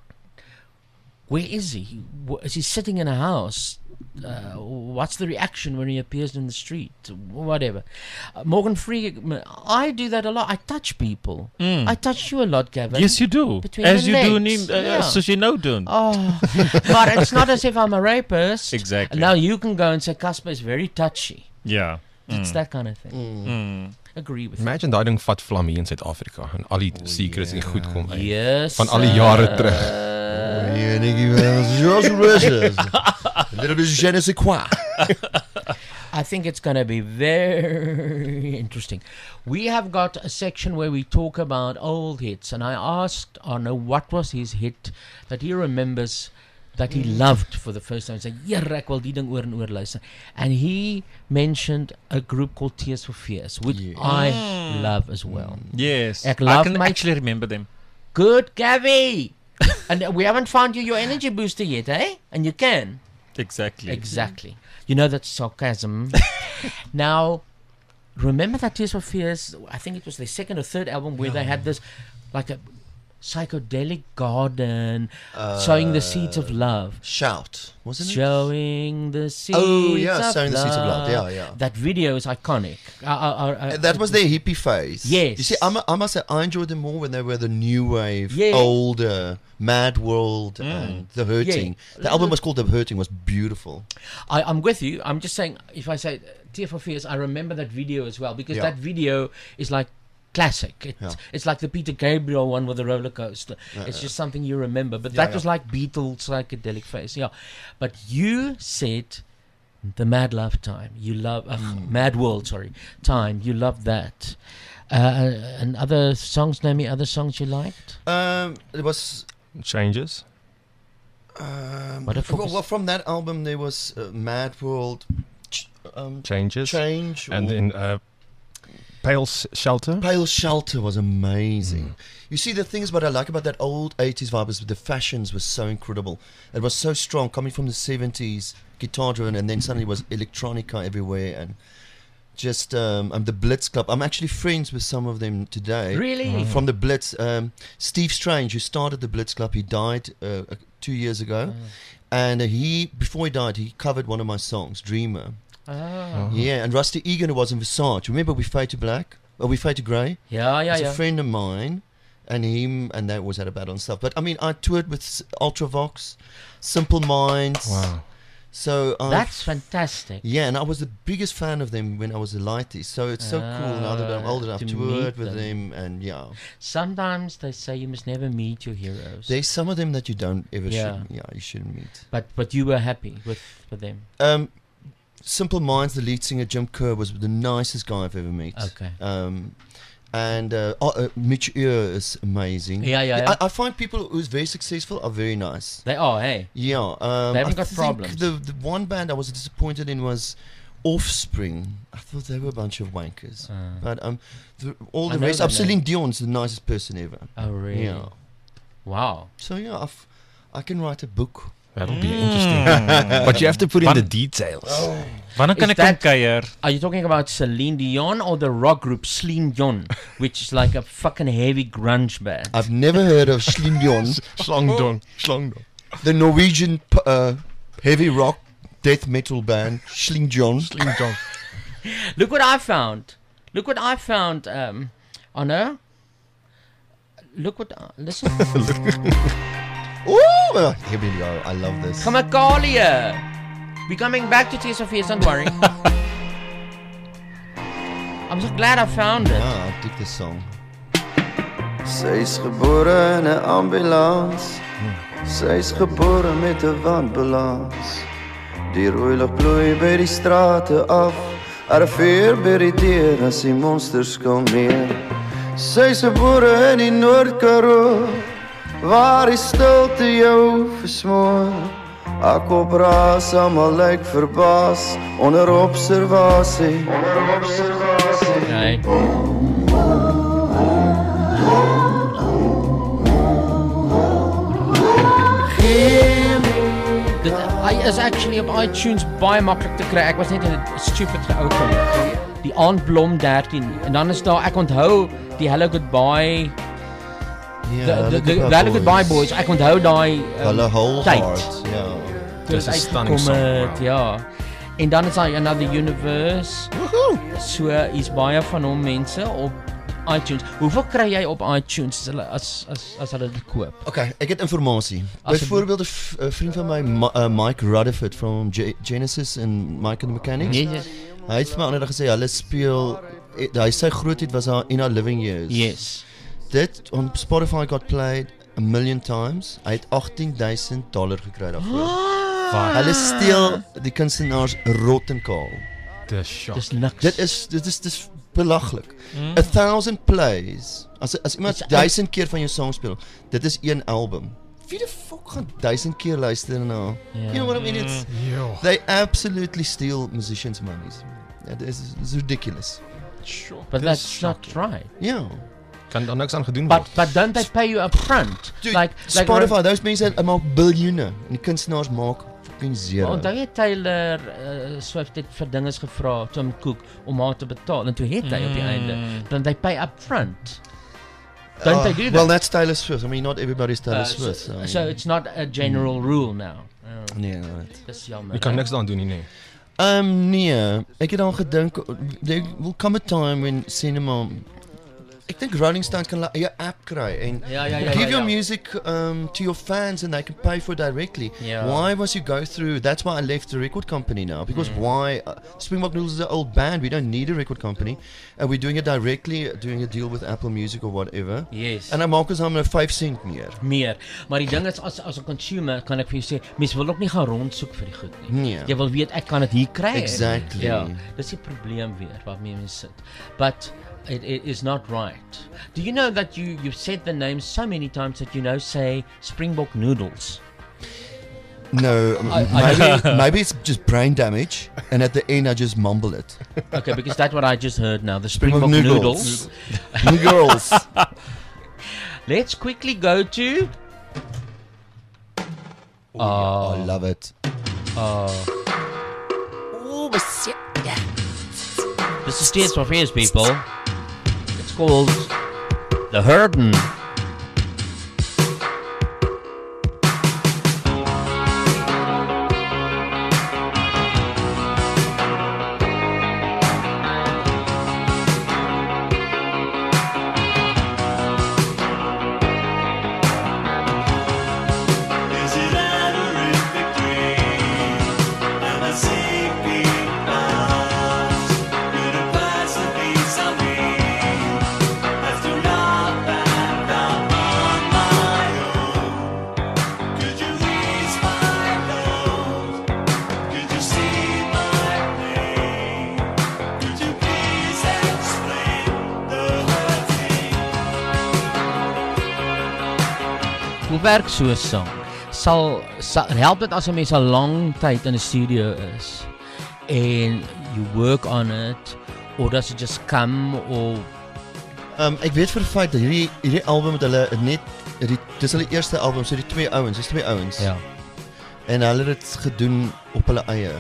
where is he? Wh- Is he sitting in a house? Uh, what's the reaction when he appears in the street? Whatever. Uh, Morgan Freeman, I do that a lot. I touch people. Mm. I touch you a lot, Gavin. Yes, you do. Between As the you do, legs. Neem, uh, Yeah. soos jy nou doen. Oh, but it's not as if I'm a rapist. Exactly. Now you can go and say Casper is very touchy. Yeah. It's Mm. that kind of thing. Mm. Agree with Imagine daai ding vat vlam hier in Suid-Afrika en al die secrets en goed kom uit. Yes, Van al die jare sir. terug. Yeah, Nicky, George Rushes. A little bit of je ne sais quoi. I think it's going to be very interesting. We have got a section where we talk about old hits, and I asked Arno what was his hit that he remembers that he loved for the first time. He said, "Yeah, ek wil die ding oor en oor luister." And he mentioned a group called Tears for Fears, which I Mm. love as well. Yes. Ek I love can my actually remember them. good Gavi. And we haven't found you your energy booster yet, eh? And you can. Exactly. Exactly. You know that's sarcasm. Now, remember that Tears for Fears, I think it was their second or third album where they had this, like a psychedelic garden, sowing the seeds of love. Shout, wasn't it? Showing the seeds Oh, yeah, of Sowing the Seeds of Love. Yeah, love. yeah. That video is iconic. Uh, uh, uh, uh, That was their hippie phase. Yes. You see, I, mu- I must say, I enjoyed them more when they were the new wave, Yeah. older, Mad World, and The Hurting. Yeah. The album was called The Hurting, was beautiful. I, I'm with you. I'm just saying, if I say Tear for Fears, I remember that video as well because Yeah. that video is like classic. It, Yeah. It's like the Peter Gabriel one with the roller coaster. Yeah, it's yeah. just something you remember. But Yeah, that was yeah. like Beatles psychedelic phase. Yeah. But you said The Mad Love Time. You love uh, mm. Mad World. Sorry, Time. You love that. Uh, and other songs. Name me other songs you liked. Um, it was Changes. Um, What a well, focus. well, from that album there was uh, Mad World, ch- um, Changes. Change, And or- then uh, Pale S- Shelter. Pale Shelter was amazing. Mm. You see, the thing is, what I like about that old eighties vibe is the fashions were so incredible. It was so strong, coming from the seventies, guitar driven, and then suddenly it was electronica everywhere, and just um, um, the Blitz Club. I'm actually friends with some of them today. Really? Mm. From the Blitz. Um, Steve Strange, who started the Blitz Club, he died uh, uh, two years ago, Oh. and uh, he before he died, he covered one of my songs, Dreamer. Oh. Yeah, and Rusty Egan, who was in Versace. Remember We Fade to Black? Or We Fade to Grey? Yeah, yeah, He's yeah. a friend of mine, and him, and they always had a battle and stuff. But I mean, I toured with S- Ultravox, Simple Minds. Wow. So I've- That's fantastic. Yeah, and I was the biggest fan of them when I was a lightie. So it's so cool now that I'm older. I've to toured meet with them. them, and yeah. Sometimes they say you must never meet your heroes. There's some of them that you don't ever Yeah. should, yeah, you shouldn't meet. But but you were happy with, with them. Um, Simple Minds, the lead singer Jim Kerr was the nicest guy I've ever met. Okay. Um, and uh, oh, uh, Mitch Ure is amazing. Yeah, yeah, yeah. I, I find people who's very successful are very nice. They are, hey. Yeah. Um, They haven't I got think problems. The the one band I was disappointed in was Offspring. I thought they were a bunch of wankers. Uh. But um, the, all I the know rest. that Um, name. Celine Dion's the nicest person ever. Oh, really? Yeah. Wow. So yeah, I've, I can write a book. That'll be interesting. But you have to put in the details. Oh. Wanneer kan Is ek kom that- kuier? Are you talking about Celine Dion or the rock group Celine Dion, which is like a fucking heavy grunge band? I've never heard of Celine Dion. Slangdon. Slangdon. The Norwegian p- uh, heavy rock death metal band Celine Dion. Celine Dion. Look what I found. Look what I found, um, Anna. Look what... I, listen. Ooh, well, here we go. I love this. Kamakalia. We're coming back to Tears of Years, don't worry. I'm so glad I found it. Ah, I dig this song. Sy's gebore in 'n ambulans. Sy's gebore met 'n wanbalans. Die rooi lig plooi by die strate af. Arriveer by die deur as die monsters kom neer. Sy's gebore in die Noord-Karoo, waar die stilte jou versmoor. Ek op raas, almal lyk verbaas, onder observasie. Onder observasie. Okay. Dit hy is actually op iTunes baie maklik te kry. Ek was net 'n stupid geouto. Die Aandblom dertien en dan is daar ek onthou die Hello Goodbye Ja, the, Hello the, the, Goodbye the Hello Goodbye Boys. Boys. Ek onthou daai um, Hulle whole tyd. heart, ja. Toe Dis dit 'n stunning uitgekom song, het, ja. En dan is daar Another Universe. So is baie van hom mense op iTunes. Hoeveel kry jy op iTunes as hulle as as as hulle dit koop? Okay, ek het informasie. Asseblief. Byvoorbeeld 'n f- 'n vriend van my, Ma- uh, Mike Rutherford from Ge- Genesis en Mike and the Mechanics. Yes, yes. Hy het vir my ander dag gesê hulle speel eh, hy sy grootheid was haar In Our Living Years. Yes. Dit on Spotify got played a million times. Hy het agtien duisend dollar gekry daarvoor. Ah. Hulle steel die kunstenaars rot en kaal. Dis shock. Dis niks. Dit is dit is dis belaglik. Mm. A thousand plays. As as iemand Dis duisend keer van jou song speel, dit is een album. Wie die fuck gaan duisend keer luister na? Yeah. You know what I mean? It's Yo. they absolutely steal musicians' monies. It is it's ridiculous. Sure. But Dis that's not shocking. right. Yeah. Kan daar niks aan gedoen But word. but don't they pay you up front? Dude, like like Spotify, those mense uh, maak biljoene en die kunstenaars maak fucking zero. Maar onthou jy Taylor uh, Swift het vir dinges gevra Tim Cook om haar te betaal en toe het hy op die Mm. einde dan they pay up front. Don't Uh, they do that? Well, that's Taylor Swift. I mean, not everybody's Taylor Uh, Swift. So, I mean. so it's not a general rule now. Oh. Nee, right. Dis jammer. Jy kan hè? niks daaraan doen nie, nee. Um nee, ek het al gedink there will come a time when cinema Ek dink Rolling Stones kan 'n eie app kry en Ja, ja, ja, give ja, your ja. music um, to your fans and they can pay for it directly. Ja. Why must you go through? That's why I left the record company now because Mm. why? Uh, Springbok Noodles is an old band. We don't need a record company, and we're doing it directly, doing a deal with Apple Music or whatever. Yes. En dan maak ons dan 'n vyf sent meer. Meer. Maar die ding is as as 'n consumer kan ek vir jou sê, mense wil ook nie gaan rondsoek vir die goed nie. Nee. Jy wil weet ek kan dit hier kry. Exactly. Ja. Dis die probleem weer waarmee mense sit. But it, it is not right. Do you know that you you've said the name so many times that you now say Springbok Noodles? No, I- I- maybe maybe it's just brain damage, and at the end I just mumble it. Okay, because that's what I just heard now. The Springbok Springbok noodles. Noodles. Noodles. Let's quickly go to. Oh, I love it. Oh. Oh, shit. Yeah. This is Tears for Fears, people. It's called The Hurden. Is it a horrific dream? Am I sleeping out? Could it possibly something? After all that I'm on my own, could you ease my load? Could you see my pain? Could you please explain the hurting? Hoe werk so 'n song? Sal, sal help dit as 'n mens 'n lang tyd in 'n studio is en you work on it or does it just come or Um, ek weet vir 'n feit dat hierdie hierdie album met hulle net die dis hulle eerste album, so die twee ouens, dis twee ouens. Ja. En hulle het dit gedoen op hulle eie.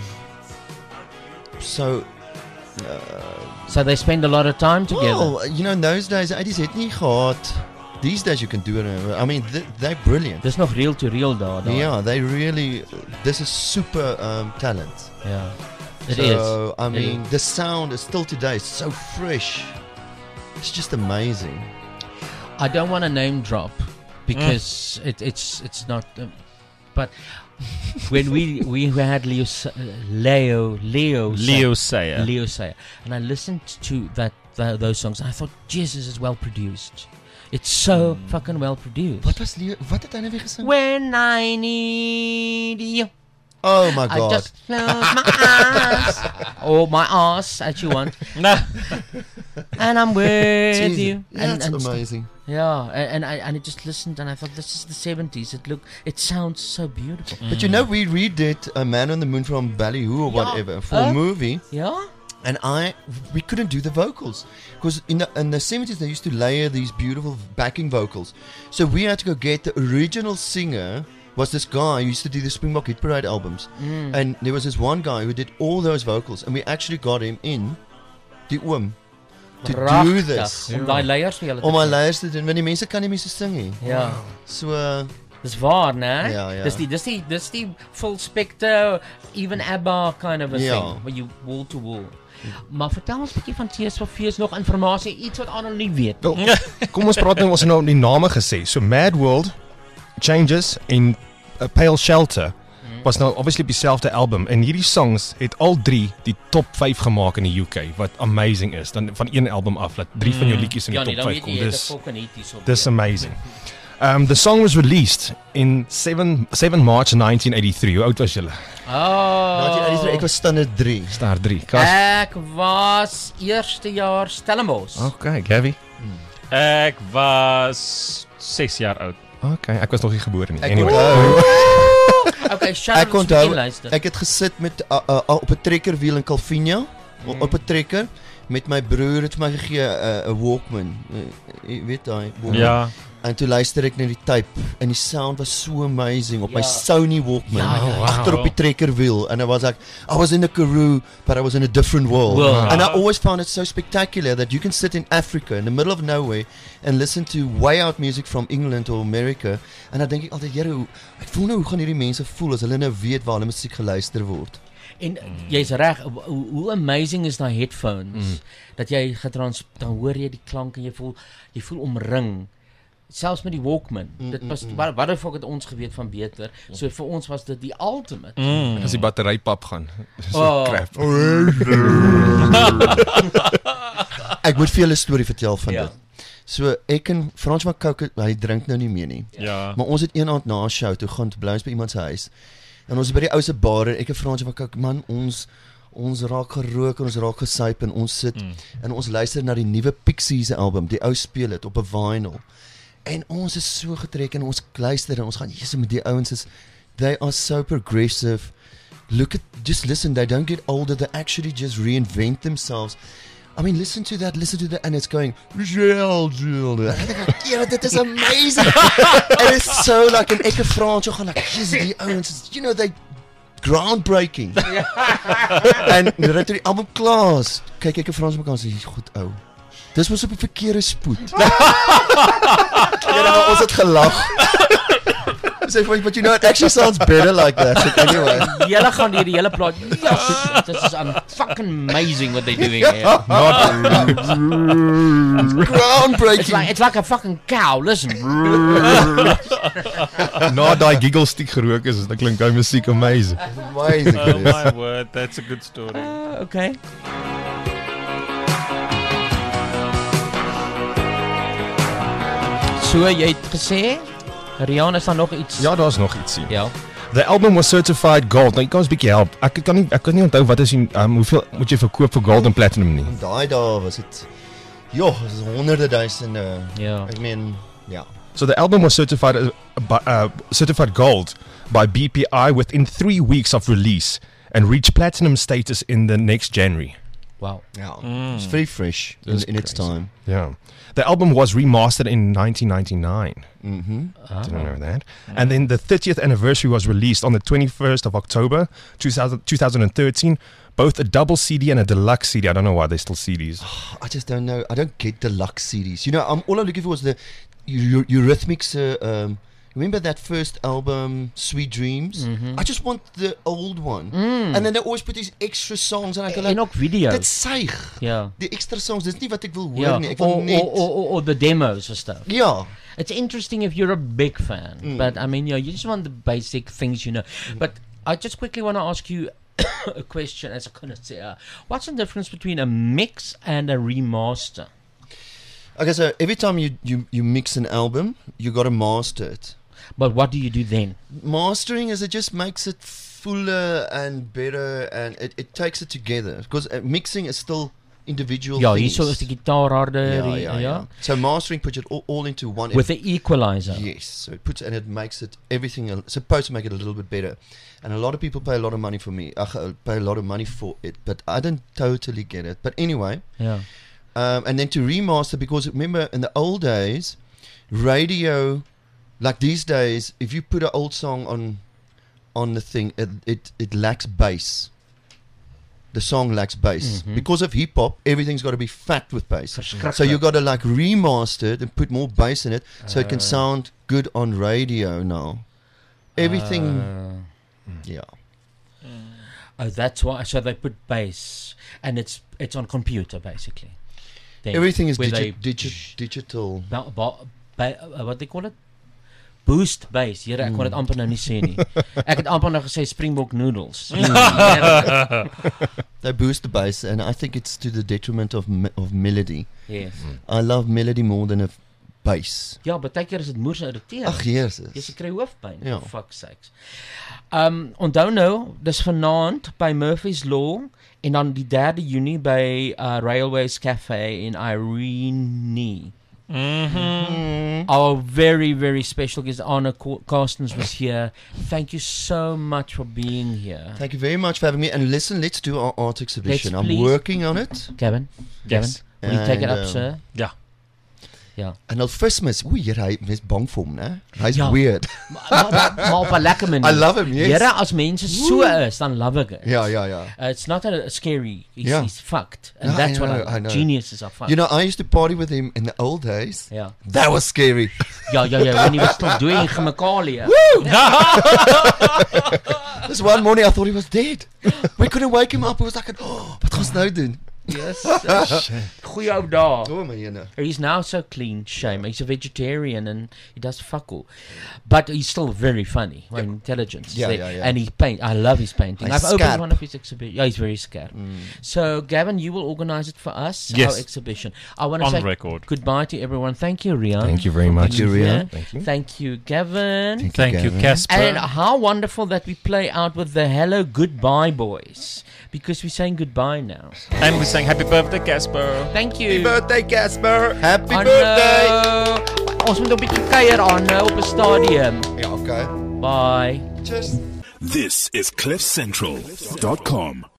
So uh, so they spend a lot of time together? Well, you know, in those days, eighties het nie gehad. These days you can do it. I mean, th they're brilliant. Dis nog real to real daar daar. Yeah, they really. This is super um, talent. Yeah, it so, is. I It mean, is. the sound is still today so fresh. It's just amazing. I don't want to name drop because it, it's it's not. Um, but when we we had Leo S- uh, Leo Leo Sa- Leo Sayer. Leo Sayer, and I listened to that th- those songs, and I thought Jesus is well produced. It's so fucking well produced. Wat was Leo? Wat het hy nou weer gesing? When I need you. Oh my I God. just close my eyes. Or my ass, as you want. And I'm with Jesus. you. Yeah, and, that's and st- amazing. Yeah, and, and I and I just listened and I thought this is the seventies. It look, it sounds so beautiful. But you know, we redid A Man on the Moon from Ballyhoo or Yeah. whatever for Uh, a movie. Yeah. And I, we couldn't do the vocals because in the in the seventies they used to layer these beautiful backing vocals. So we had to go get the original singer. Was this guy who used to do the Springbok Hit Parade albums, Mm. and there was this one guy who did all those vocals, and we actually got him in die oom to do Pragtig, this. om daai leiers vir julle te Om my gee. leiers te doen, want die mense kan nie mense sing nie. Ja. So uh, dis waar, né? Ja, ja. Dis die dis die dis die full spectre, even ABBA kind of a Ja. thing where you wall to wall. Maar vertel ons 'n bietjie van Tears for Fears, nog inligting, iets wat Arnold nie weet. Wel, kom ons praat nou ons het nou die name gesê. So Mad World, Changes en A Pale Shelter was nou obviously op dieselfde album en hierdie songs het al drie die top vyf gemaak in die U K wat amazing is. Dan van een album af dat drie van jou liedjies in die Ja, nee, top dan vyf weet kom. jy, jy het Dis een fucking hit hierop, Dis ja. amazing. Um the song was released in seven March nineteen eighty-three. Hoe oud was julle? Oh. Ek was standaard drie. Standaard drie. Kas. Ek was eerste jaar Stellenbosch. Okay, Gabby. Ek was six jaar oud. Okay, ek was nog nie gebore nie. Ek Anyway. onthou. Okay, shout-out Ek ons onthou, moet luister. ek het gesit met uh, uh, uh, op 'n trekkerwiel in Calvinia, mm. op 'n trekker met my broer het vir my gegee 'n uh, Walkman. Uh, jy weet daai Walkman. Ja. En toe luister ek na die tape en die sound was so amazing op my Ja. Sony Walkman Ja, ja, ja. agter op die trekkerwiel and I was like I was in a Karoo but I was in a different world. World. And I always found it so spectacular that you can sit in Africa in the middle of nowhere and listen to way out music from England or America and dan dink ek altyd, Here, hoe ek voel nou hoe gaan hierdie mense voel as hulle nou weet waar hulle musiek geluister word. En jy's reg, hoe, hoe amazing is daai headphones Mm. dat jy getrans dan hoor jy die klank en jy voel jy voel omring. Selfs met die Walkman. Mm, Dit was mm, wat wat het ek het ons geweet van beter. So vir ons was dit die ultimate. As die batterypap gaan. So Oh. crap. Ek moet vir julle 'n storie vertel van Ja. dit. So ek en Frans van Cooke, hy drink nou nie meer nie. Ja. Maar ons het een aand na 'n show toe gaan te bly ons by iemand se huis. En ons is by die ou se bar en ek en Frans van Cooke, man, ons ons raak gerook en ons raak gesyp en ons sit Mm. en ons luister na die nuwe Pixies album. Die ou speel dit op 'n vinyl. En ons is so getrek en ons luister en ons gaan Jesus met die ouens is they are so progressive. Look at just listen, they don't get older, they actually just reinvent themselves. I mean, listen to that, listen to that, and it's going, Michelle, Jill. Yeah, that is amazing. And it's so like an Eke Frans, you're like, Jesus, the owns, you know, they groundbreaking. En dan toe die album klaar is, kyk Eke Frans mekaar en sê, goed ou. Dis mos op 'n verkeerde spoed. Ja, maar ons het gelag. Say, but you know, it actually sounds better like that. But anyway, Julle gaan hier die hele plaat. Yes, this is um, fucking amazing what they're doing here. groundbreaking. It's like it's like a fucking cow. Listen. Na daai giggle stick gerook is, dan klink hy musiek amazing. Amazing. Oh my word, that's a good story. Uh, okay. So jy het gesê, Rian, is daar nog iets? Ja, daar's nog ietsie. Ja. The album was certified gold. Nou, jy kan ons 'n bietjie help. Ek kan nie ek kan nie onthou wat is die um, hoeveel moet jy verkoop vir gold en platinum nie. daai dae was dit joh, dis honderde duisende. Ja. Ek meen, ja. So the album was certified uh, by, uh, certified gold by B P I within three weeks of release and reached platinum status in the next January. Wow. Ja. It's very fresh in, That's in its crazy. time. Yeah. The album was remastered in nineteen ninety-nine. Mhm. Didn't know that. And then the thirtieth anniversary was released on the twenty-first of October two thousand, twenty thirteen, both a double C D and a deluxe C D. I don't know why they're still C Ds. I just don't know. I don't get deluxe C Ds. You know, I'm all I'm looking for was the Eu- Eurythmics uh, um remember that first album, Sweet Dreams? Mhm. I just want the old one. Mm. And then they always put these extra songs and I go En like, ook video's. Dit suig. Ja. Die extra songs, dis nie wat ek wil hoor Ja, nie. Ek or, wil or, net or, or, or the demos and stuff. Ja. It's interesting if you're a big fan, Mm. but I mean, you know, you just want the basic things, you know. But I just quickly want to ask you a question as a connoisseur. What's the difference between a mix and a remaster? Okay, so every time you, you, you mix an album, you got to master it. But what do you do then? Mastering is it just makes it fuller and better and it, it takes it together. Because uh, mixing is still individual Ja, things. hierso is die gitaar harder, Yeah, die- yeah, ja. yeah. So mastering puts it all, all into one. With the equalizer. Yes, so it puts and it makes it everything a- supposed to make it a little bit better. And a lot of people pay a lot of money for me. I pay a lot of money for it, but I don't totally get it. But anyway, Yeah. um, and then to remaster because remember in the old days, radio, like these days, if you put an old song on on the thing, it it, it lacks bass. The song lacks bass Mhm. because of hip hop. Everything's got to be fat with bass. Verschrikkelijk. So you got to like remaster it and put more bass in it, so it can Uh. sound good on radio now. Everything, Uh, yeah. Oh, that's why. So they put bass, and it's it's on computer basically. Then, Everything is where digi- they digi- digital. ba- ba- ba- uh, what they call it? Boost bass. Here, ek kon dit Mm. amper nou nie sê nie. Ek het amper nou gesê Springbok noodles. They boost the bass, and I think it's to the detriment of me- of melody. Yes. I love melody more than a f- bass. Ja, baie keer is dit moers irriterend. Ag, Jezus. Jy kry hoofpyn. Ja. For fuck's sakes. Um onthou nou, dis vanaand by Murphy's Law en dan die derde Junie by uh, Railways Cafe in Irene. Mhm. Our very, very special guest, Anna Ca- Carstens, was here. Thank you so much for being here. Thank you very much for having me. And listen, let's do our art exhibition. I'm please. working on it. Gavin, Gavin, Yes. will you take it And, up, um, sir? Ja. Ja. En al vis mis, oei, hier, hy is bang vir hom, né? Hy's Ja. weird. Maar, maar, maar op 'n lekker manier. I love him, yes. Here, as mense so Woe. is, dan love ek dit. Ja, ja, ja. Uh, it's not a, a scary. He's, Yeah. he's fucked. And No, that's I what know, I, I know. Geniuses are fucked. You know, I used to party with him in the old days. Yeah. That was scary. Ja, ja, ja, when he was still doing chemicalië. Woo! This one morning I thought he was dead. We couldn't wake him up. It was like, oh, wat gaan ons nou doen? Yes. Goeie ou dae. Oh my jene. He's now so clean, shame. He's a vegetarian and he does fuck all. But he's still very funny, yeah. intelligent. Yeah, yeah, yeah. And he paint. I love his painting. He's I've scarp. opened one of his exhibitions. Yeah, he's very scared. Mm. So, Gavin, you will organize it for us, yes. our exhibition. I want to On say record. goodbye to everyone. Thank you, Rian. Thank you very much. Thank you, Rian. Thank you. Thank you, Gavin. Thank you, Casper. And how wonderful that we play out with the Hello Goodbye Boys. Because we're saying goodbye now. And we're saying happy birthday, Casper. Thank you. Happy birthday, Casper. Happy Anno. birthday. Ons moet 'n bietjie kuier aan uh, op 'n stadium. Ja, okay. Bye. Cheers. This is cliff central dot com.